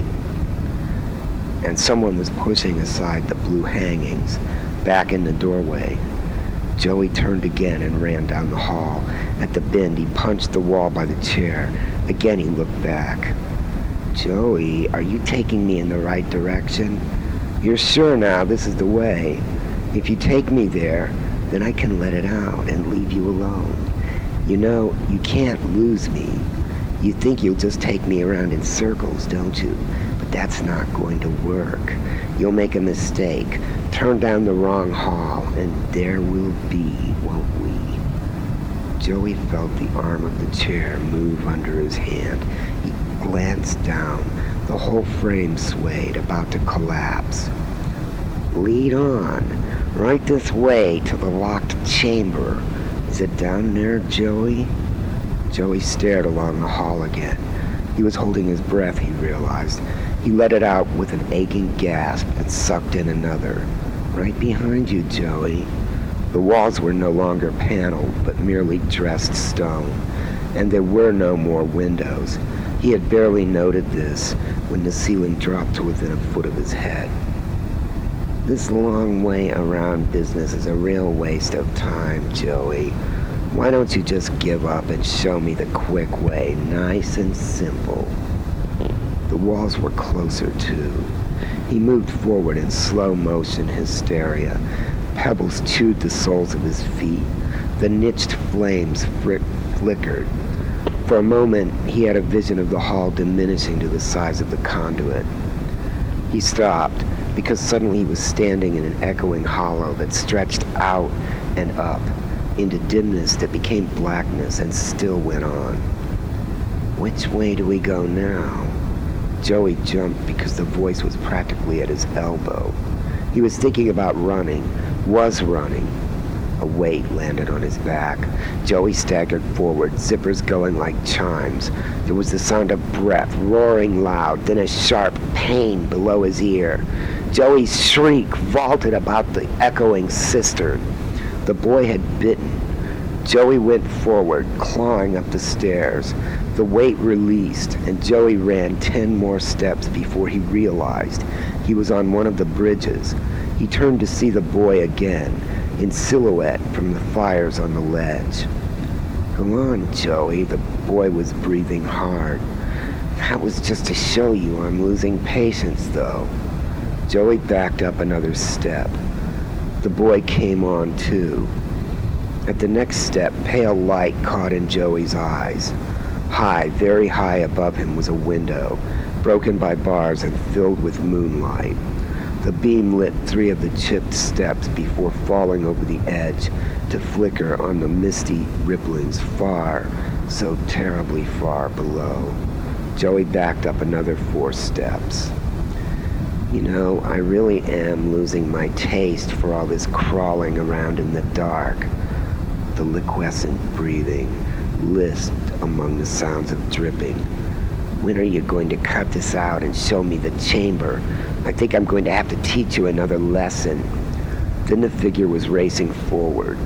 and someone was pushing aside the blue hangings. Back in the doorway, Joey turned again and ran down the hall. At the bend, he punched the wall by the chair. Again, he looked back. Joey, are you taking me in the right direction? You're sure now this is the way? If you take me there, then I can let it out and leave you alone. You know, you can't lose me. You think you'll just take me around in circles, don't you? But That's not going to work. You'll make a mistake, turn down the wrong hall, and there we'll be, won't we? Joey felt the arm of the chair move under his hand. He glanced down. The whole frame swayed, about to collapse. Lead on. Right this way to the locked chamber. Is it down there, Joey? Joey stared along the hall again. He was holding his breath, he realized. He let it out with an aching gasp and sucked in another. Right behind you, Joey. The walls were no longer paneled, but merely dressed stone, and there were no more windows. He had barely noted this when the ceiling dropped to within a foot of his head. This long way around business is a real waste of time, Joey. Why don't you just give up and show me the quick way, nice and simple? The walls were closer, too. He moved forward in slow motion hysteria. Pebbles chewed the soles of his feet. The niched flames frick- flickered. For a moment, he had a vision of the hall diminishing to the size of the conduit. He stopped, because suddenly he was standing in an echoing hollow that stretched out and up into dimness that became blackness and still went on. Which way do we go now? Joey jumped because the voice was practically at his elbow. He was thinking about running, was running. A weight landed on his back. Joey staggered forward, zippers going like chimes. There was the sound of breath, roaring loud, then a sharp pain below his ear. Joey's shriek vaulted about the echoing cistern. The boy had bitten. Joey went forward, clawing up the stairs. The weight released, and Joey ran ten more steps before he realized he was on one of the bridges. He turned to see the boy again, in silhouette from the fires on the ledge. Come on, Joey. The boy was breathing hard. That was just to show you I'm losing patience, though. Joey backed up another step. The boy came on, too. At the next step, pale light caught in Joey's eyes. High, very high above him was a window, broken by bars and filled with moonlight. The beam lit three of the chipped steps before falling over the edge to flicker on the misty ripplings far, so terribly far below. Joey backed up another four steps. You know, I really am losing my taste for all this crawling around in the dark. The liquescent breathing lisped among the sounds of dripping. When are you going to cut this out and show me the chamber? I think I'm going to have to teach you another lesson. Then the figure was racing forward.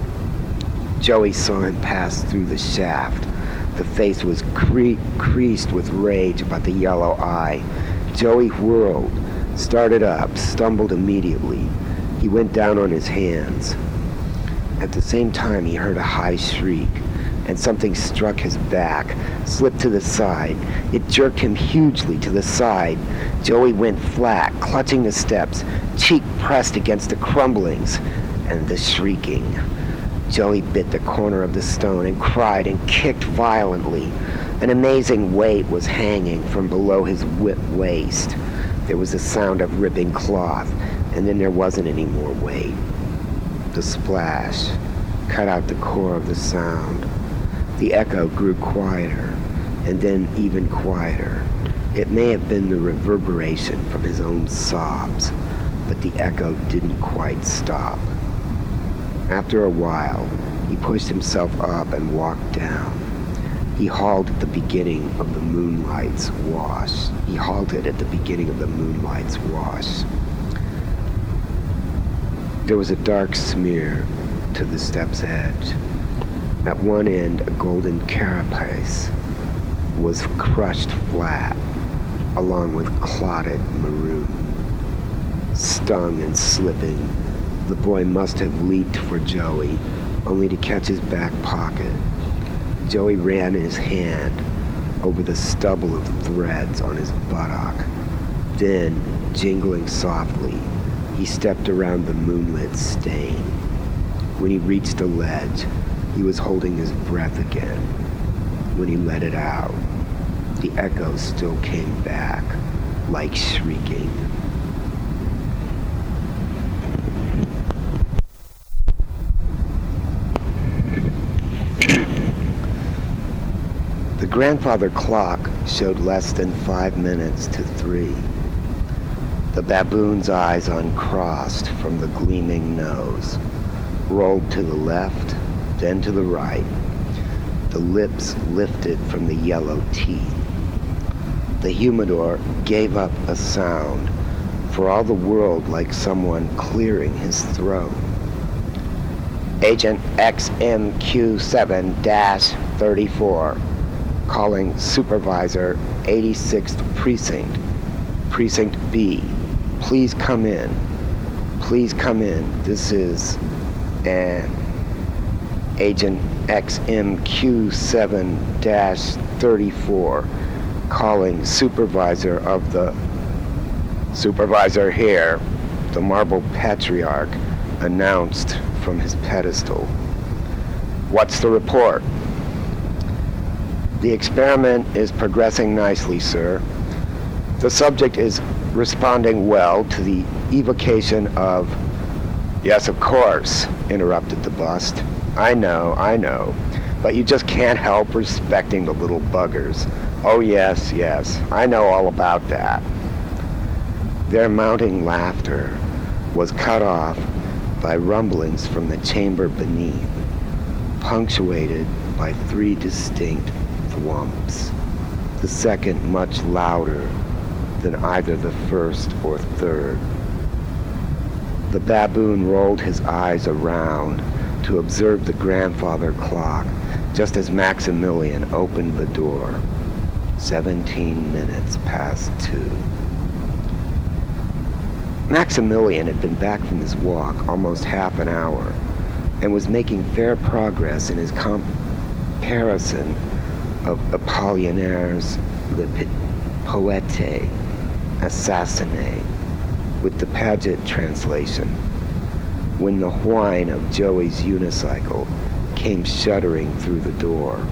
Joey saw him pass through the shaft. The face was cre- creased with rage about the yellow eye. Joey whirled, started up, stumbled immediately. He went down on his hands. At the same time, he heard a high shriek, and something struck his back, slipped to the side. It jerked him hugely to the side. Joey went flat, clutching the steps, cheek pressed against the crumblings and the shrieking. Joey bit the corner of the stone and cried and kicked violently. An amazing weight was hanging from below his whipped waist. There was a sound of ripping cloth, and then there wasn't any more weight. The splash cut out the core of the sound. The echo grew quieter, and then even quieter. It may have been the reverberation from his own sobs, but the echo didn't quite stop. After a while, he pushed himself up and walked down. He halted at the beginning of the moonlight's wash. He halted at the beginning of the moonlight's wash. There was a dark smear to the step's edge. At one end, a golden carapace was crushed flat, along with clotted maroon. Stung and slipping, the boy must have leaped for Joey, only to catch his back pocket. Joey ran his hand over the stubble of threads on his buttock. Then, jingling softly, he stepped around the moonlit stain. When he reached a ledge, he was holding his breath again. When he let it out, the echo still came back, like shrieking. The grandfather clock showed less than five minutes to three. The baboon's eyes uncrossed from the gleaming nose, rolled to the left, then to the right. The lips lifted from the yellow teeth. The humidor gave up a sound, for all the world like someone clearing his throat. Agent X M Q seven thirty-four, calling Supervisor eighty-sixth Precinct, Precinct B. Please come in. Please come in. This is an Agent X M Q seven thirty-four, calling Supervisor of the Supervisor here, the Marble Patriarch announced from his pedestal. What's the report? The experiment is progressing nicely, sir. The subject is responding well to the evocation of... Yes, of course, interrupted the bust. I know, I know, but you just can't help respecting the little buggers. Oh yes, yes, I know all about that. Their mounting laughter was cut off by rumblings from the chamber beneath, punctuated by three distinct thwumps, the second much louder than either the first or third. The baboon rolled his eyes around to observe the grandfather clock just as Maximilian opened the door. Seventeen minutes past two. Maximilian had been back from his walk almost half an hour and was making fair progress in his comparison of Apollinaire's Le Poète Assassiné with the Paget translation when the whine of Joey's unicycle came shuddering through the door.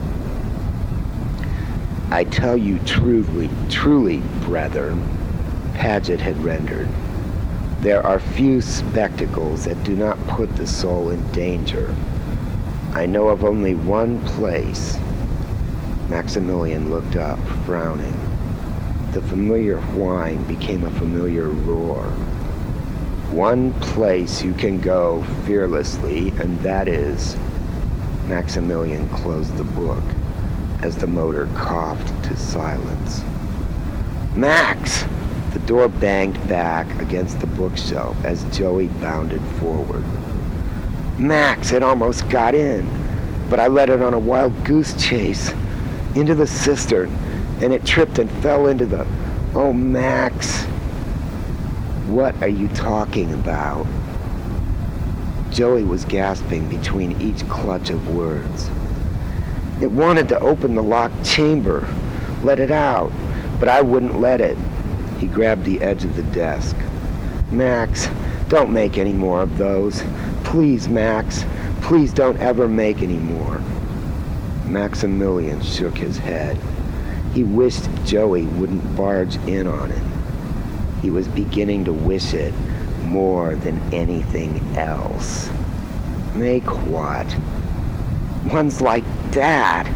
I tell you truly, truly, brethren, Paget had rendered, there are few spectacles that do not put the soul in danger. I know of only one place. Maximilian looked up, frowning. The familiar whine became a familiar roar. One place you can go fearlessly, and that is... Maximilian closed the book as the motor coughed to silence. Max! The door banged back against the bookshelf as Joey bounded forward. Max, it almost got in, but I led it on a wild goose chase into the cistern, and it tripped and fell into the... Oh, Max! What are you talking about? Joey was gasping between each clutch of words. It wanted to open the locked chamber, let it out, but I wouldn't let it. He grabbed the edge of the desk. Max, don't make any more of those. Please, Max, please don't ever make any more. Maximilian shook his head. He wished Joey wouldn't barge in on it. He was beginning to wish it more than anything else. Make what? Ones like that.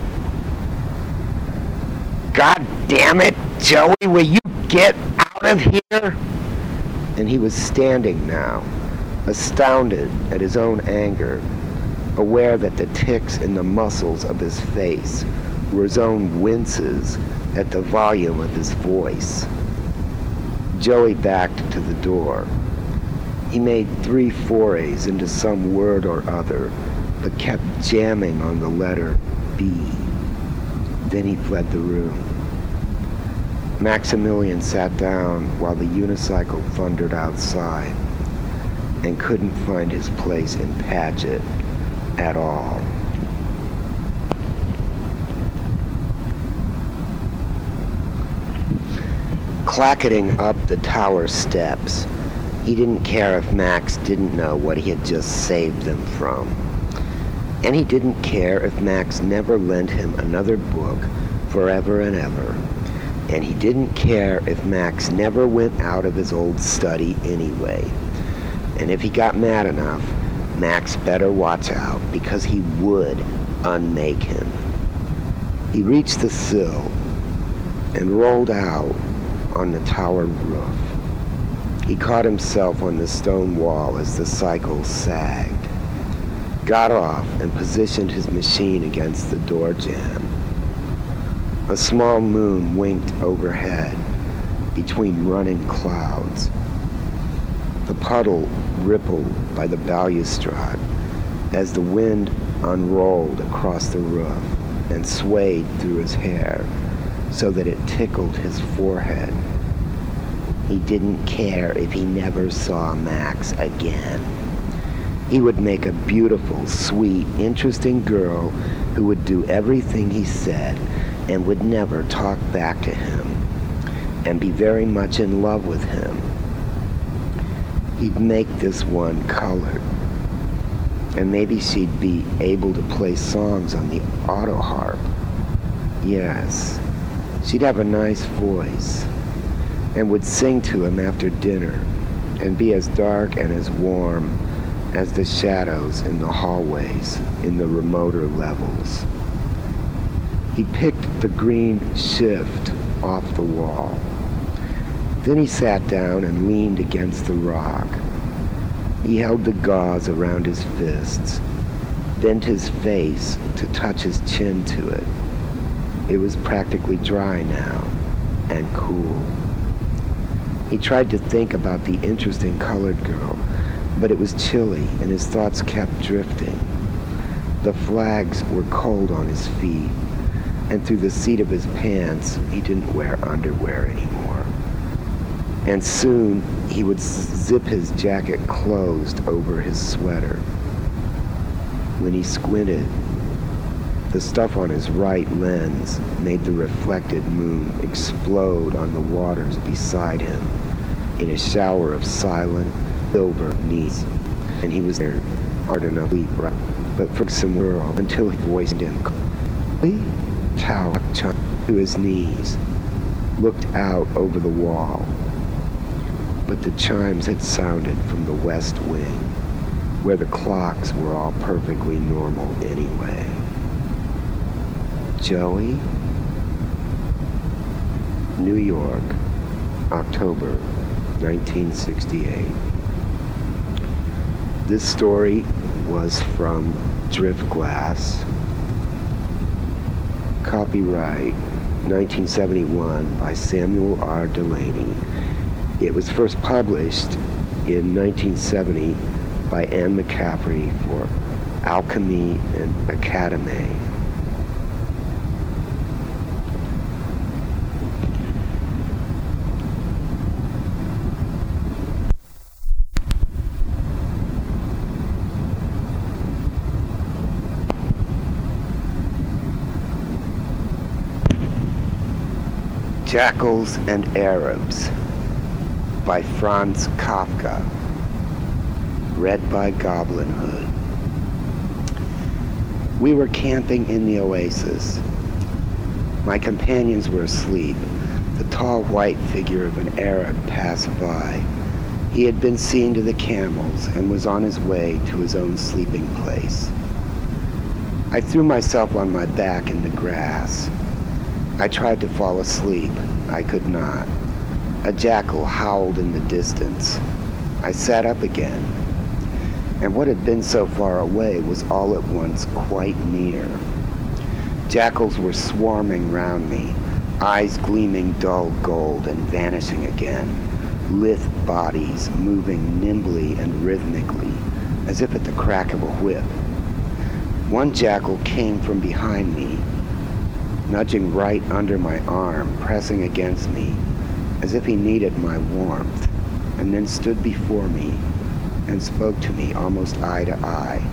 God damn it, Joey, will you get out of here? And he was standing now, astounded at his own anger, aware that the tics in the muscles of his face were his own winces at the volume of his voice. Joey backed to the door. He made three forays into some word or other, but kept jamming on the letter B. Then he fled the room. Maximilian sat down while the unicycle thundered outside and couldn't find his place in Paget at all. Clacketing up the tower steps, he didn't care if Max didn't know what he had just saved them from. And he didn't care if Max never lent him another book forever and ever. and he didn't care if Max never went out of his old study anyway. And if he got mad enough, Max better watch out, because he would unmake him. He reached the sill and rolled out on the tower roof. He caught himself on the stone wall as the cycle sagged, got off and positioned his machine against the door jamb. A small moon winked overhead between running clouds. The puddle rippled by the balustrade as the wind unrolled across the roof and swayed through his hair so that it tickled his forehead. He didn't care if he never saw Max again. He would make a beautiful, sweet, interesting girl who would do everything he said and would never talk back to him and be very much in love with him. He'd make this one colored, and maybe she'd be able to play songs on the auto harp. Yes, she'd have a nice voice and would sing to him after dinner and be as dark and as warm as the shadows in the hallways in the remoter levels. He picked the green shift off the wall. Then he sat down and leaned against the rock. He held the gauze around his fists, bent his face to touch his chin to it. It was practically dry now, and cool. He tried to think about the interesting colored girl, but it was chilly and his thoughts kept drifting. The flags were cold on his feet, and through the seat of his pants, he didn't wear underwear anymore. And soon, he would zip his jacket closed over his sweater. When he squinted, the stuff on his right lens made the reflected moon explode on the waters beside him in a shower of silent, silver knees. And he was there hard enough to leap right, but for some whirl until he voiced him. He towered to his knees, looked out over the wall. But the chimes had sounded from the west wing, where the clocks were all perfectly normal anyway. Joey? New York, October nineteen sixty-eight. This story was from Driftglass. Copyright nineteen seventy-one by Samuel R. Delaney. It was first published in nineteen seventy by Anne McCaffrey for Alchemy and Academy. Jackals and Arabs by Franz Kafka. Read by Goblin Hood. We were camping in the oasis. My companions were asleep. The tall white figure of an Arab passed by. He had been seen to the camels and was on his way to his own sleeping place. I threw myself on my back in the grass. I tried to fall asleep. I could not. A jackal howled in the distance. I sat up again, and what had been so far away was all at once quite near. Jackals were swarming round me, eyes gleaming dull gold and vanishing again, lithe bodies moving nimbly and rhythmically, as if at the crack of a whip. One jackal came from behind me, nudging right under my arm, pressing against me, as if he needed my warmth, and then stood before me and spoke to me almost eye to eye.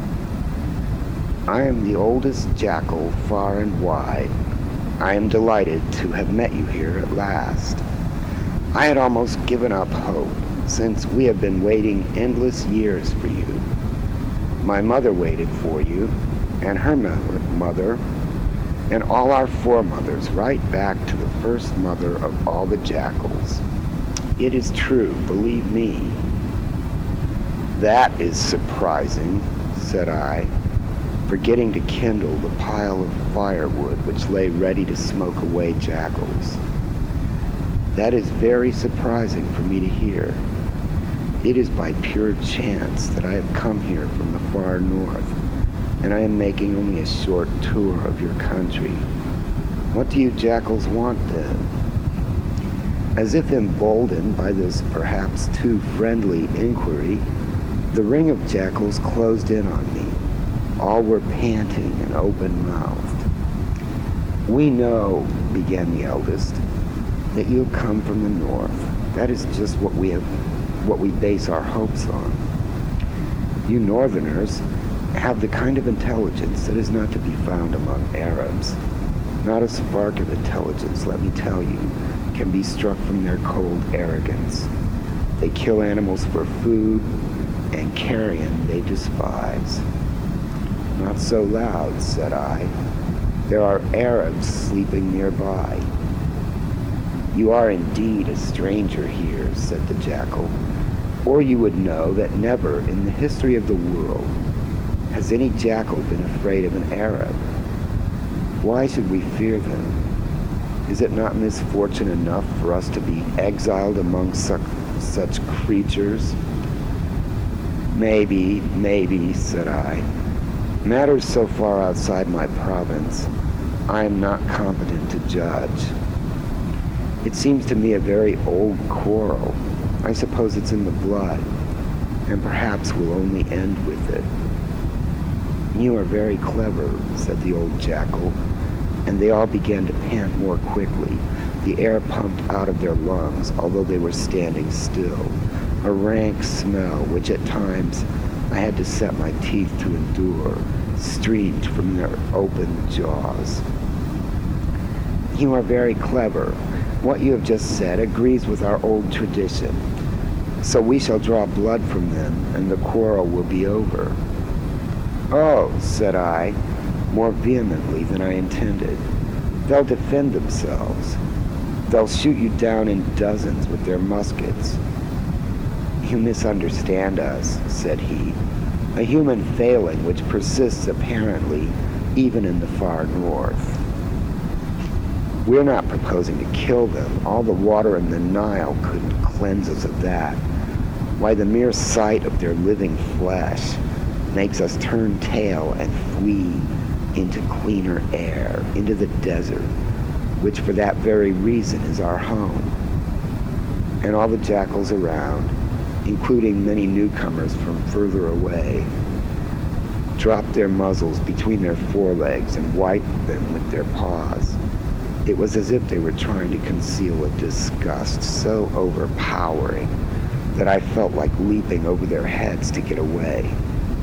I am the oldest jackal far and wide. I am delighted to have met you here at last. I had almost given up hope, since we have been waiting endless years for you. My mother waited for you, and her mother, and all our foremothers, right back to the first mother of all the jackals. It is true, believe me. That is surprising, said I, forgetting to kindle the pile of firewood which lay ready to smoke away jackals. That is very surprising for me to hear. It is by pure chance that I have come here from the far north, and I am making only a short tour of your country. What do you jackals want then? As if emboldened by this perhaps too friendly inquiry, the ring of jackals closed in on me. All were panting and open-mouthed. We know, began the eldest, that you have come from the north. That is just what we have, what we base our hopes on. You northerners have the kind of intelligence that is not to be found among Arabs. Not a spark of intelligence, let me tell you, can be struck from their cold arrogance. They kill animals for food, and carrion they despise. Not so loud, said I. There are Arabs sleeping nearby. You are indeed a stranger here, said the jackal, or you would know that never in the history of the world has any jackal been afraid of an Arab. Why should we fear them? Is it not misfortune enough for us to be exiled among such, such creatures? Maybe, maybe, said I. Matters so far outside my province, I am not competent to judge. It seems to me a very old quarrel. I suppose it's in the blood, and perhaps will only end with it. You are very clever, said the old jackal, and they all began to pant more quickly, the air pumped out of their lungs, although they were standing still, a rank smell which at times I had to set my teeth to endure, streamed from their open jaws. You are very clever. What you have just said agrees with our old tradition. So we shall draw blood from them, and the quarrel will be over. Oh, said I, more vehemently than I intended. They'll defend themselves. They'll shoot you down in dozens with their muskets. You misunderstand us, said he, a human failing which persists apparently even in the far north. We're not proposing to kill them. All the water in the Nile couldn't cleanse us of that. Why, the mere sight of their living flesh makes us turn tail and flee into cleaner air, into the desert, which for that very reason is our home. And all the jackals around, including many newcomers from further away, dropped their muzzles between their forelegs and wiped them with their paws. It was as if they were trying to conceal a disgust so overpowering that I felt like leaping over their heads to get away.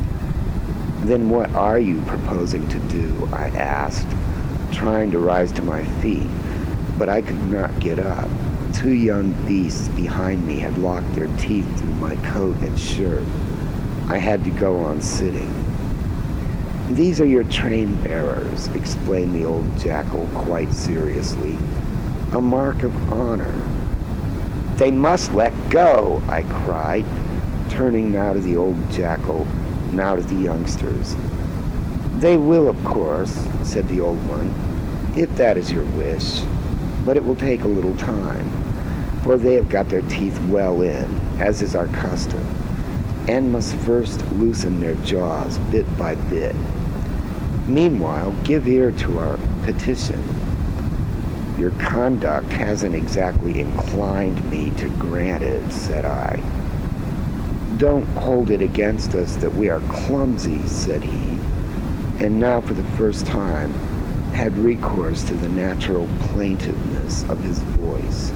Then what are you proposing to do? I asked, trying to rise to my feet, but I could not get up. Two young beasts behind me had locked their teeth through my coat and shirt. I had to go on sitting. These are your train bearers, explained the old jackal quite seriously. A mark of honor. They must let go, I cried, turning now to the old jackal, now to the youngsters. They will, of course, said the old one, if that is your wish, but it will take a little time, for they have got their teeth well in, as is our custom, and must first loosen their jaws bit by bit. Meanwhile, give ear to our petition. Your conduct hasn't exactly inclined me to grant it, said I. Don't hold it against us that we are clumsy, said he, and now for the first time had recourse to the natural plaintiveness of his voice.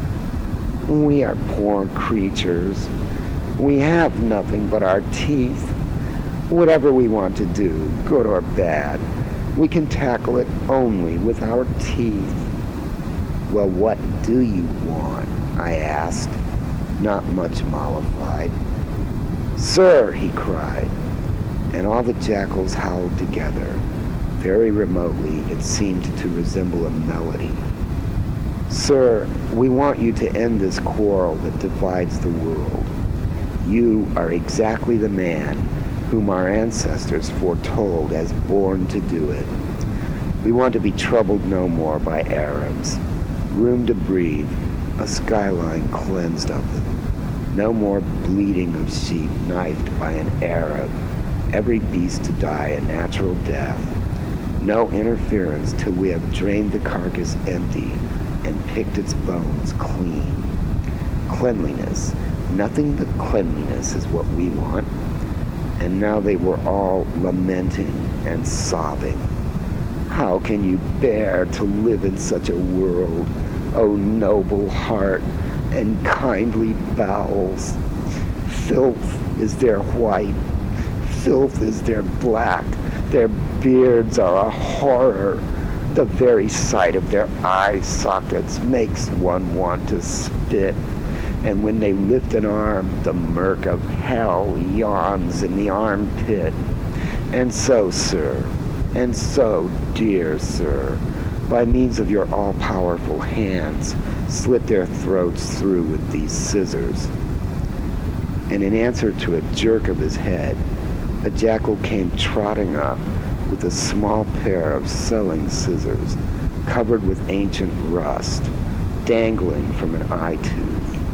We are poor creatures. We have nothing but our teeth. Whatever we want to do, good or bad, we can tackle it only with our teeth. Well, what do you want? I asked, not much mollified. Sir, he cried, and all the jackals howled together. Very remotely, it seemed to resemble a melody. Sir, we want you to end this quarrel that divides the world. You are exactly the man whom our ancestors foretold as born to do it. We want to be troubled no more by Arabs. Room to breathe, a skyline cleansed of them. No more bleating of sheep knifed by an Arab, every beast to die a natural death. No interference till we have drained the carcass empty and picked its bones clean. Cleanliness, nothing but cleanliness is what we want. And now they were all lamenting and sobbing. How can you bear to live in such a world, O noble heart and kindly bowels? Filth is their white, filth is their black, their beards are a horror. The very sight of their eye sockets makes one want to spit. And when they lift an arm, the murk of hell yawns in the armpit. And so, sir, and so, dear sir, by means of your all-powerful hands, slit their throats through with these scissors. And in answer to a jerk of his head, a jackal came trotting up with a small pair of selling scissors covered with ancient rust, dangling from an eye tooth.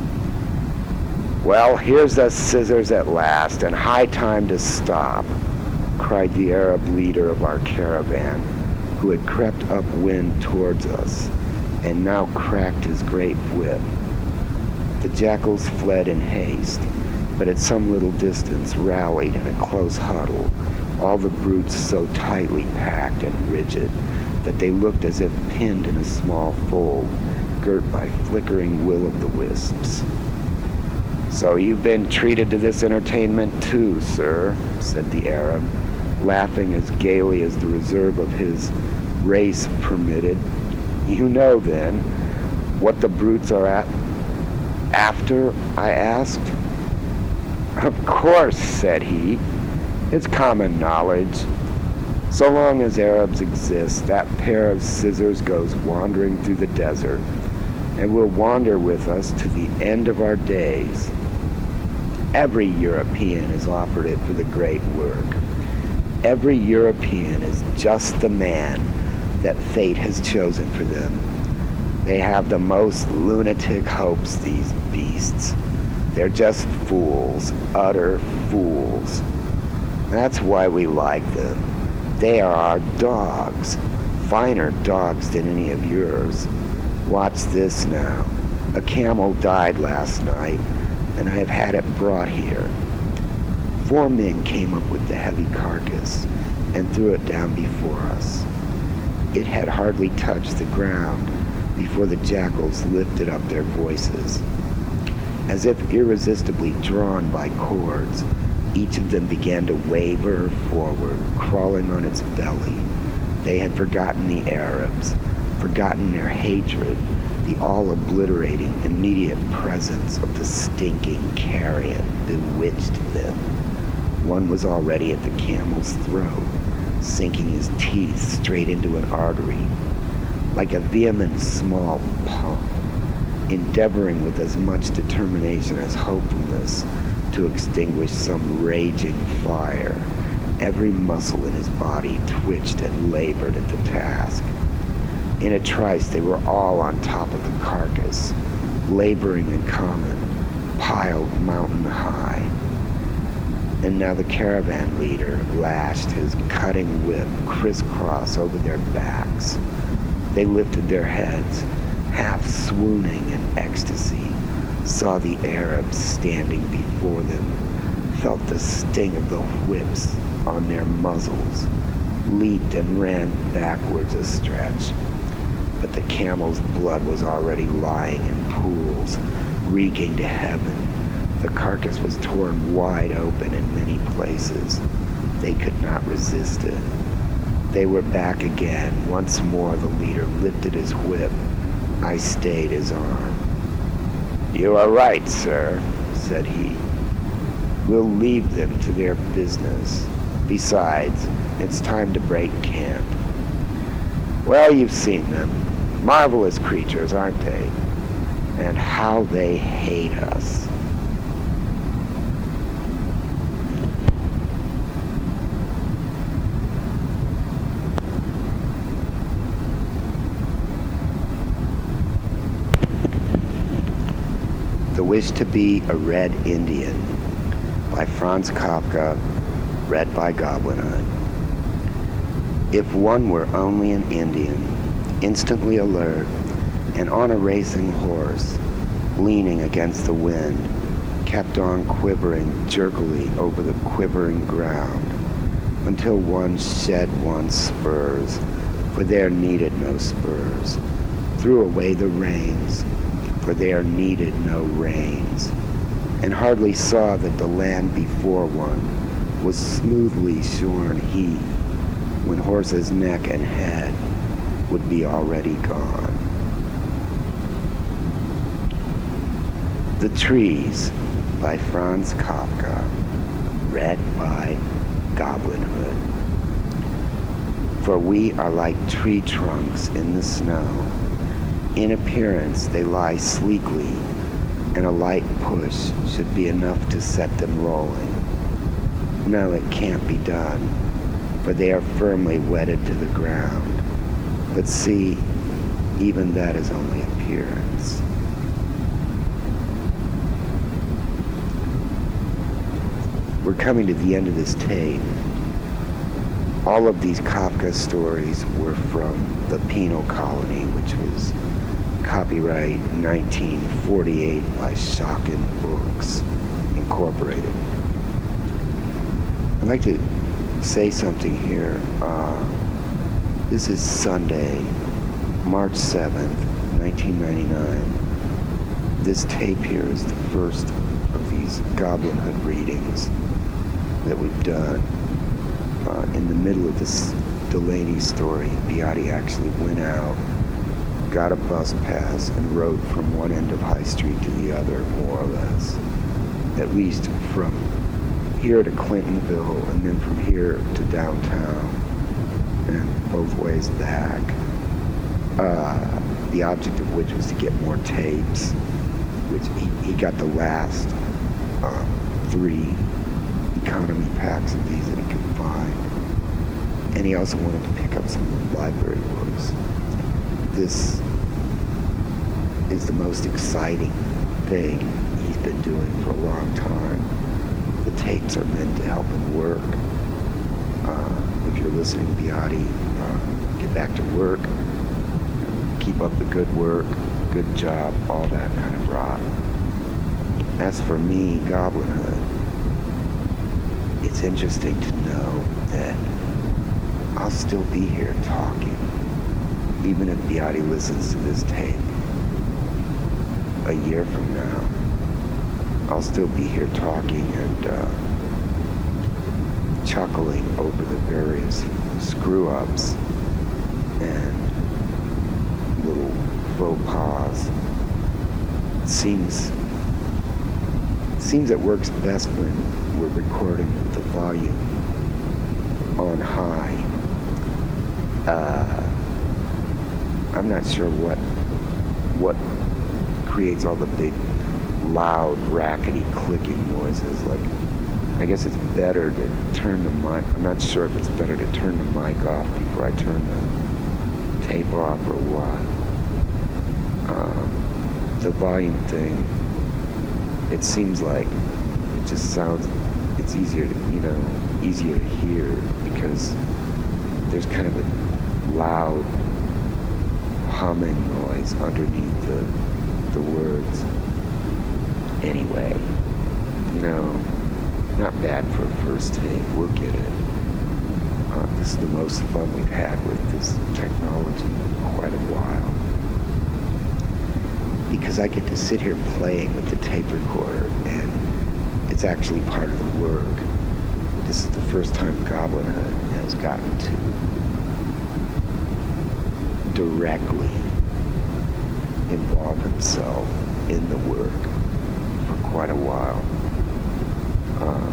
Well, here's the scissors at last, and high time to stop, cried the Arab leader of our caravan, who had crept upwind towards us, and now cracked his great whip. The jackals fled in haste, but at some little distance rallied in a close huddle, all the brutes so tightly packed and rigid that they looked as if pinned in a small fold, girt by flickering will-o'-the-wisps. So you've been treated to this entertainment too, sir, said the Arab, laughing as gaily as the reserve of his race permitted. You know, then, what the brutes are at after, I asked. Of course, said he. It's common knowledge. So long as Arabs exist, that pair of scissors goes wandering through the desert and will wander with us to the end of our days. Every European is offered it for the great work. Every European is just the man that fate has chosen for them. They have the most lunatic hopes, these beasts. They're just fools, utter fools. That's why we like them. They are our dogs, finer dogs than any of yours. Watch this now. A camel died last night, and I have had it brought here. Four men came up with the heavy carcass and threw it down before us. It had hardly touched the ground before the jackals lifted up their voices. As if irresistibly drawn by cords, each of them began to waver forward, crawling on its belly. They had forgotten the Arabs, forgotten their hatred, the all-obliterating immediate presence of the stinking carrion bewitched them. One was already at the camel's throat, sinking his teeth straight into an artery, like a vehement small pump, endeavoring with as much determination as hopefulness to extinguish some raging fire. Every muscle in his body twitched and labored at the task. In a trice, they were all on top of the carcass, laboring in common, piled mountain high. And now the caravan leader lashed his cutting whip crisscross over their backs. They lifted their heads, half swooning in ecstasy, saw the Arabs standing before them, felt the sting of the whips on their muzzles, leaped and ran backwards a stretch. But the camel's blood was already lying in pools, reeking to heaven. The carcass was torn wide open in many places. They could not resist it. They were back again. Once more the leader lifted his whip. I stayed his arm. You are right, sir, said he. We'll leave them to their business. Besides, it's time to break camp. Well, you've seen them. Marvelous creatures, aren't they? And how they hate us. The Wish to Be a Red Indian by Franz Kafka, read by Goblin Hood. If one were only an Indian, instantly alert, and on a racing horse, leaning against the wind, kept on quivering jerkily over the quivering ground, until one shed one's spurs, for there needed no spurs, threw away the reins, for there needed no reins, and hardly saw that the land before one was smoothly shorn heath, when horse's neck and head would be already gone. The Trees by Franz Kafka, read by Goblin Hood. For we are like tree trunks in the snow. In appearance they lie sleekly, and a light push should be enough to set them rolling. No, it can't be done, for they are firmly wedded to the ground. But see, even that is only appearance. We're coming to the end of this tape. All of these Kafka stories were from the Penal Colony, which was copyright nineteen forty-eight by Schocken Books, Incorporated. I'd like to say something here. Uh, this is Sunday, March seventh, nineteen ninety-nine. This tape here is the first of these Goblin Hood readings that we've done. Uh, in the middle of this Delaney story, Beatty actually went out, got a bus pass, and rode from one end of High Street to the other, more or less. At least from here to Clintonville, and then from here to downtown, and both ways back. Uh, the object of which was to get more tapes, which he, he got the last uh, three economy packs of these that he could find. And he also wanted to pick up some library books. This is the most exciting thing he's been doing for a long time. The tapes are meant to help him work. Uh, if you're listening, Beatty, uh, get back to work. Keep up the good work, good job, all that kind of rot. As for me, Goblin Hood, it's interesting to know that I'll still be here talking, even if Beatty listens to this tape a year from now. I'll still be here talking and uh, chuckling over the various screw-ups and little faux pas. It seems, seems it works best when we're recording with the volume on high. Uh, I'm not sure what what creates all the big, loud, rackety, clicking noises. Like, I guess it's better to turn the mic. I'm not sure if it's better to turn the mic off before I turn the tape off or what. Um, the volume thing, it seems like it just sounds, it's easier to, you know, easier to hear because there's kind of a loud humming noise underneath the the words. Anyway, you know, not bad for a first take. We'll get it. Uh, this is the most fun we've had with this technology in quite a while. Because I get to sit here playing with the tape recorder, and it's actually part of the work. This is the first time Goblin Hood has gotten to directly involve himself in the work for quite a while. Uh,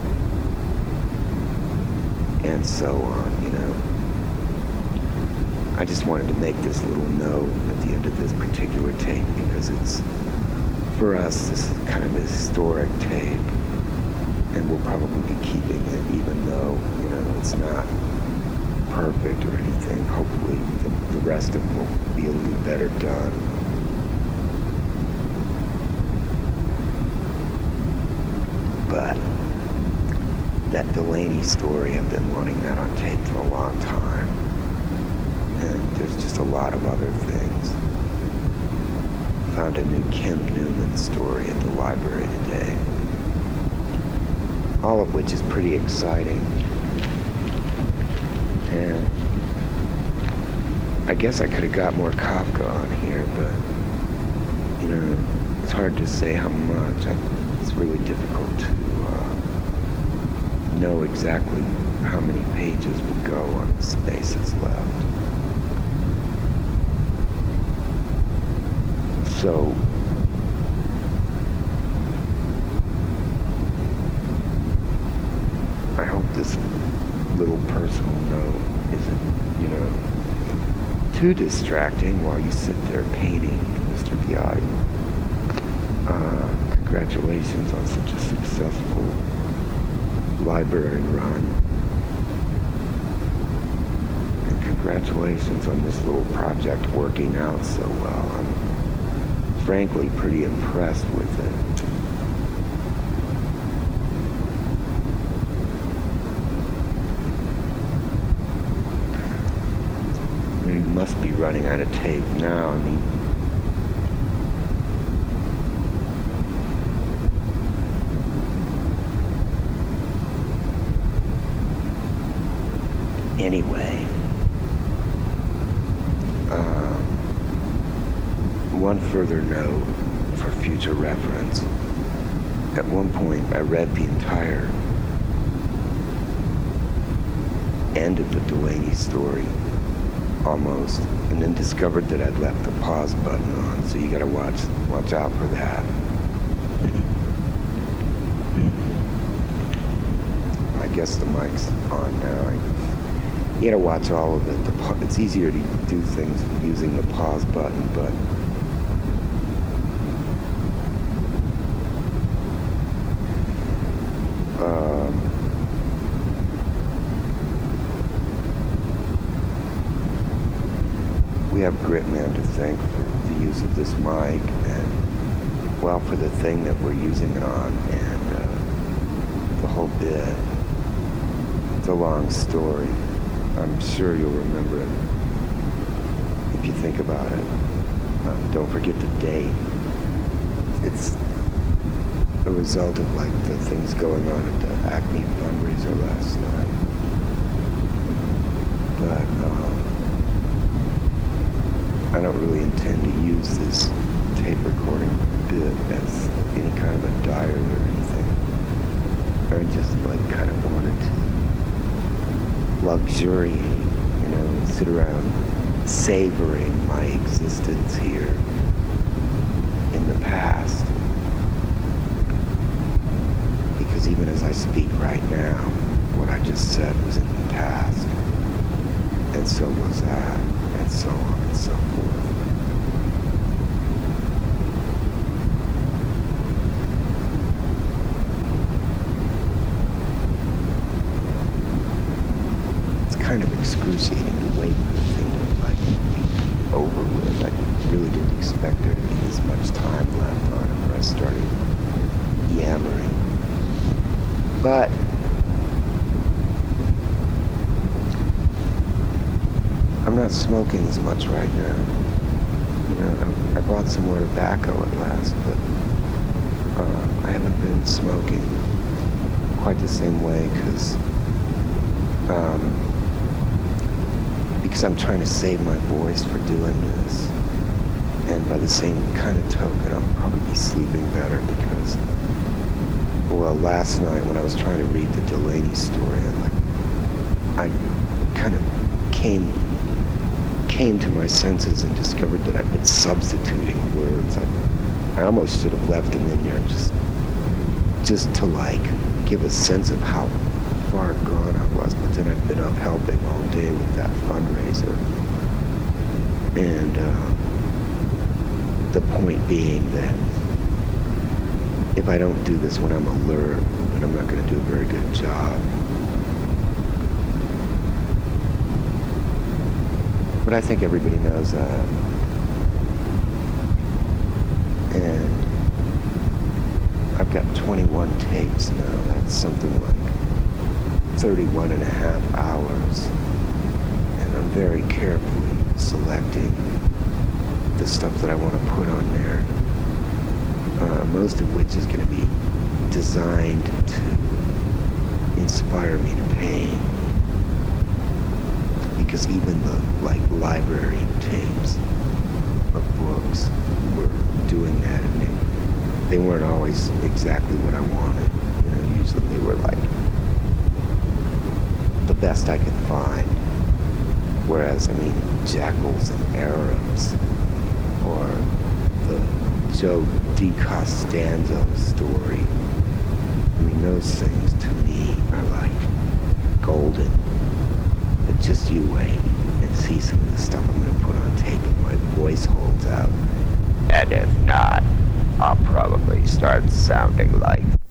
and so on, you know. I just wanted to make this little note at the end of this particular tape because it's, for us, this is kind of a historic tape. And we'll probably be keeping it even though, you know, it's not perfect or anything. Hopefully the, the rest of it will be a little better done. But that Delaney story, I've been wanting that on tape for a long time. And there's just a lot of other things. Found a new Kim Newman story at the library today. All of which is pretty exciting. And I guess I could have got more Kafka on here, but, you know, it's hard to say how much. I, it's really difficult to uh, know exactly how many pages would go on the space that's left. So, I hope this little personal note isn't, you know, too distracting while you sit there painting, Mister Biotti. Uh, congratulations on such a successful library run. And congratulations on this little project working out so well. I'm frankly pretty impressed with it. Must be running out of tape now. I mean, anyway, uh, one further note for future reference. At one point, I read the entire end of the Delaney story. Almost, and then discovered that I'd left the pause button on, so you gotta watch watch out for that. I guess the mic's on now. I, you gotta watch all of it. The, it's easier to do things using the pause button, but um, we have Gritman to thank for the use of this mic and, well, for the thing that we're using it on and uh, the whole bit. It's a long story. I'm sure you'll remember it if you think about it. Um, don't forget the date. It's a result of like the things going on at the Acme fundraiser last night. But um, I don't really intend to use this tape recording bit as any kind of a diary or anything. I just like kind of wanted to luxuriate, you know, sit around savoring my existence here in the past. Because even as I speak right now, what I just said was in the past. And so was that, and so on and so forth. It's kind of excruciating to wait for the thing to like be over with. I really didn't expect there to be this much time left on it where I started yammering. But I'm not smoking as much right now. You know, I, I bought some more tobacco at last, but uh, I haven't been smoking quite the same way because um, because I'm trying to save my voice for doing this. And by the same kind of token, I'll probably be sleeping better because, well, last night when I was trying to read the Delaney story, I, like, I kind of came came to my senses and discovered that I've been substituting words. I, I almost should have left them in there just, just to like give a sense of how far gone I was. But then I've been up helping all day with that fundraiser. And uh, the point being that if I don't do this when I'm alert, then I'm not going to do a very good job. But I think everybody knows that. And I've got twenty-one takes now. That's something like thirty-one and a half hours. And I'm very carefully selecting the stuff that I want to put on there. Uh, most of which is going to be designed to inspire me to paint. Because even the like library tapes of books were doing that, and they, they weren't always exactly what I wanted. You know, usually they were like the best I could find. Whereas, I mean, Jackals and Arabs, or the Joe DiCostanzo story, I mean, those things to me are like golden. But just you wait and see some of the stuff I'm going to put on tape if my voice holds out. And if not, I'll probably start sounding like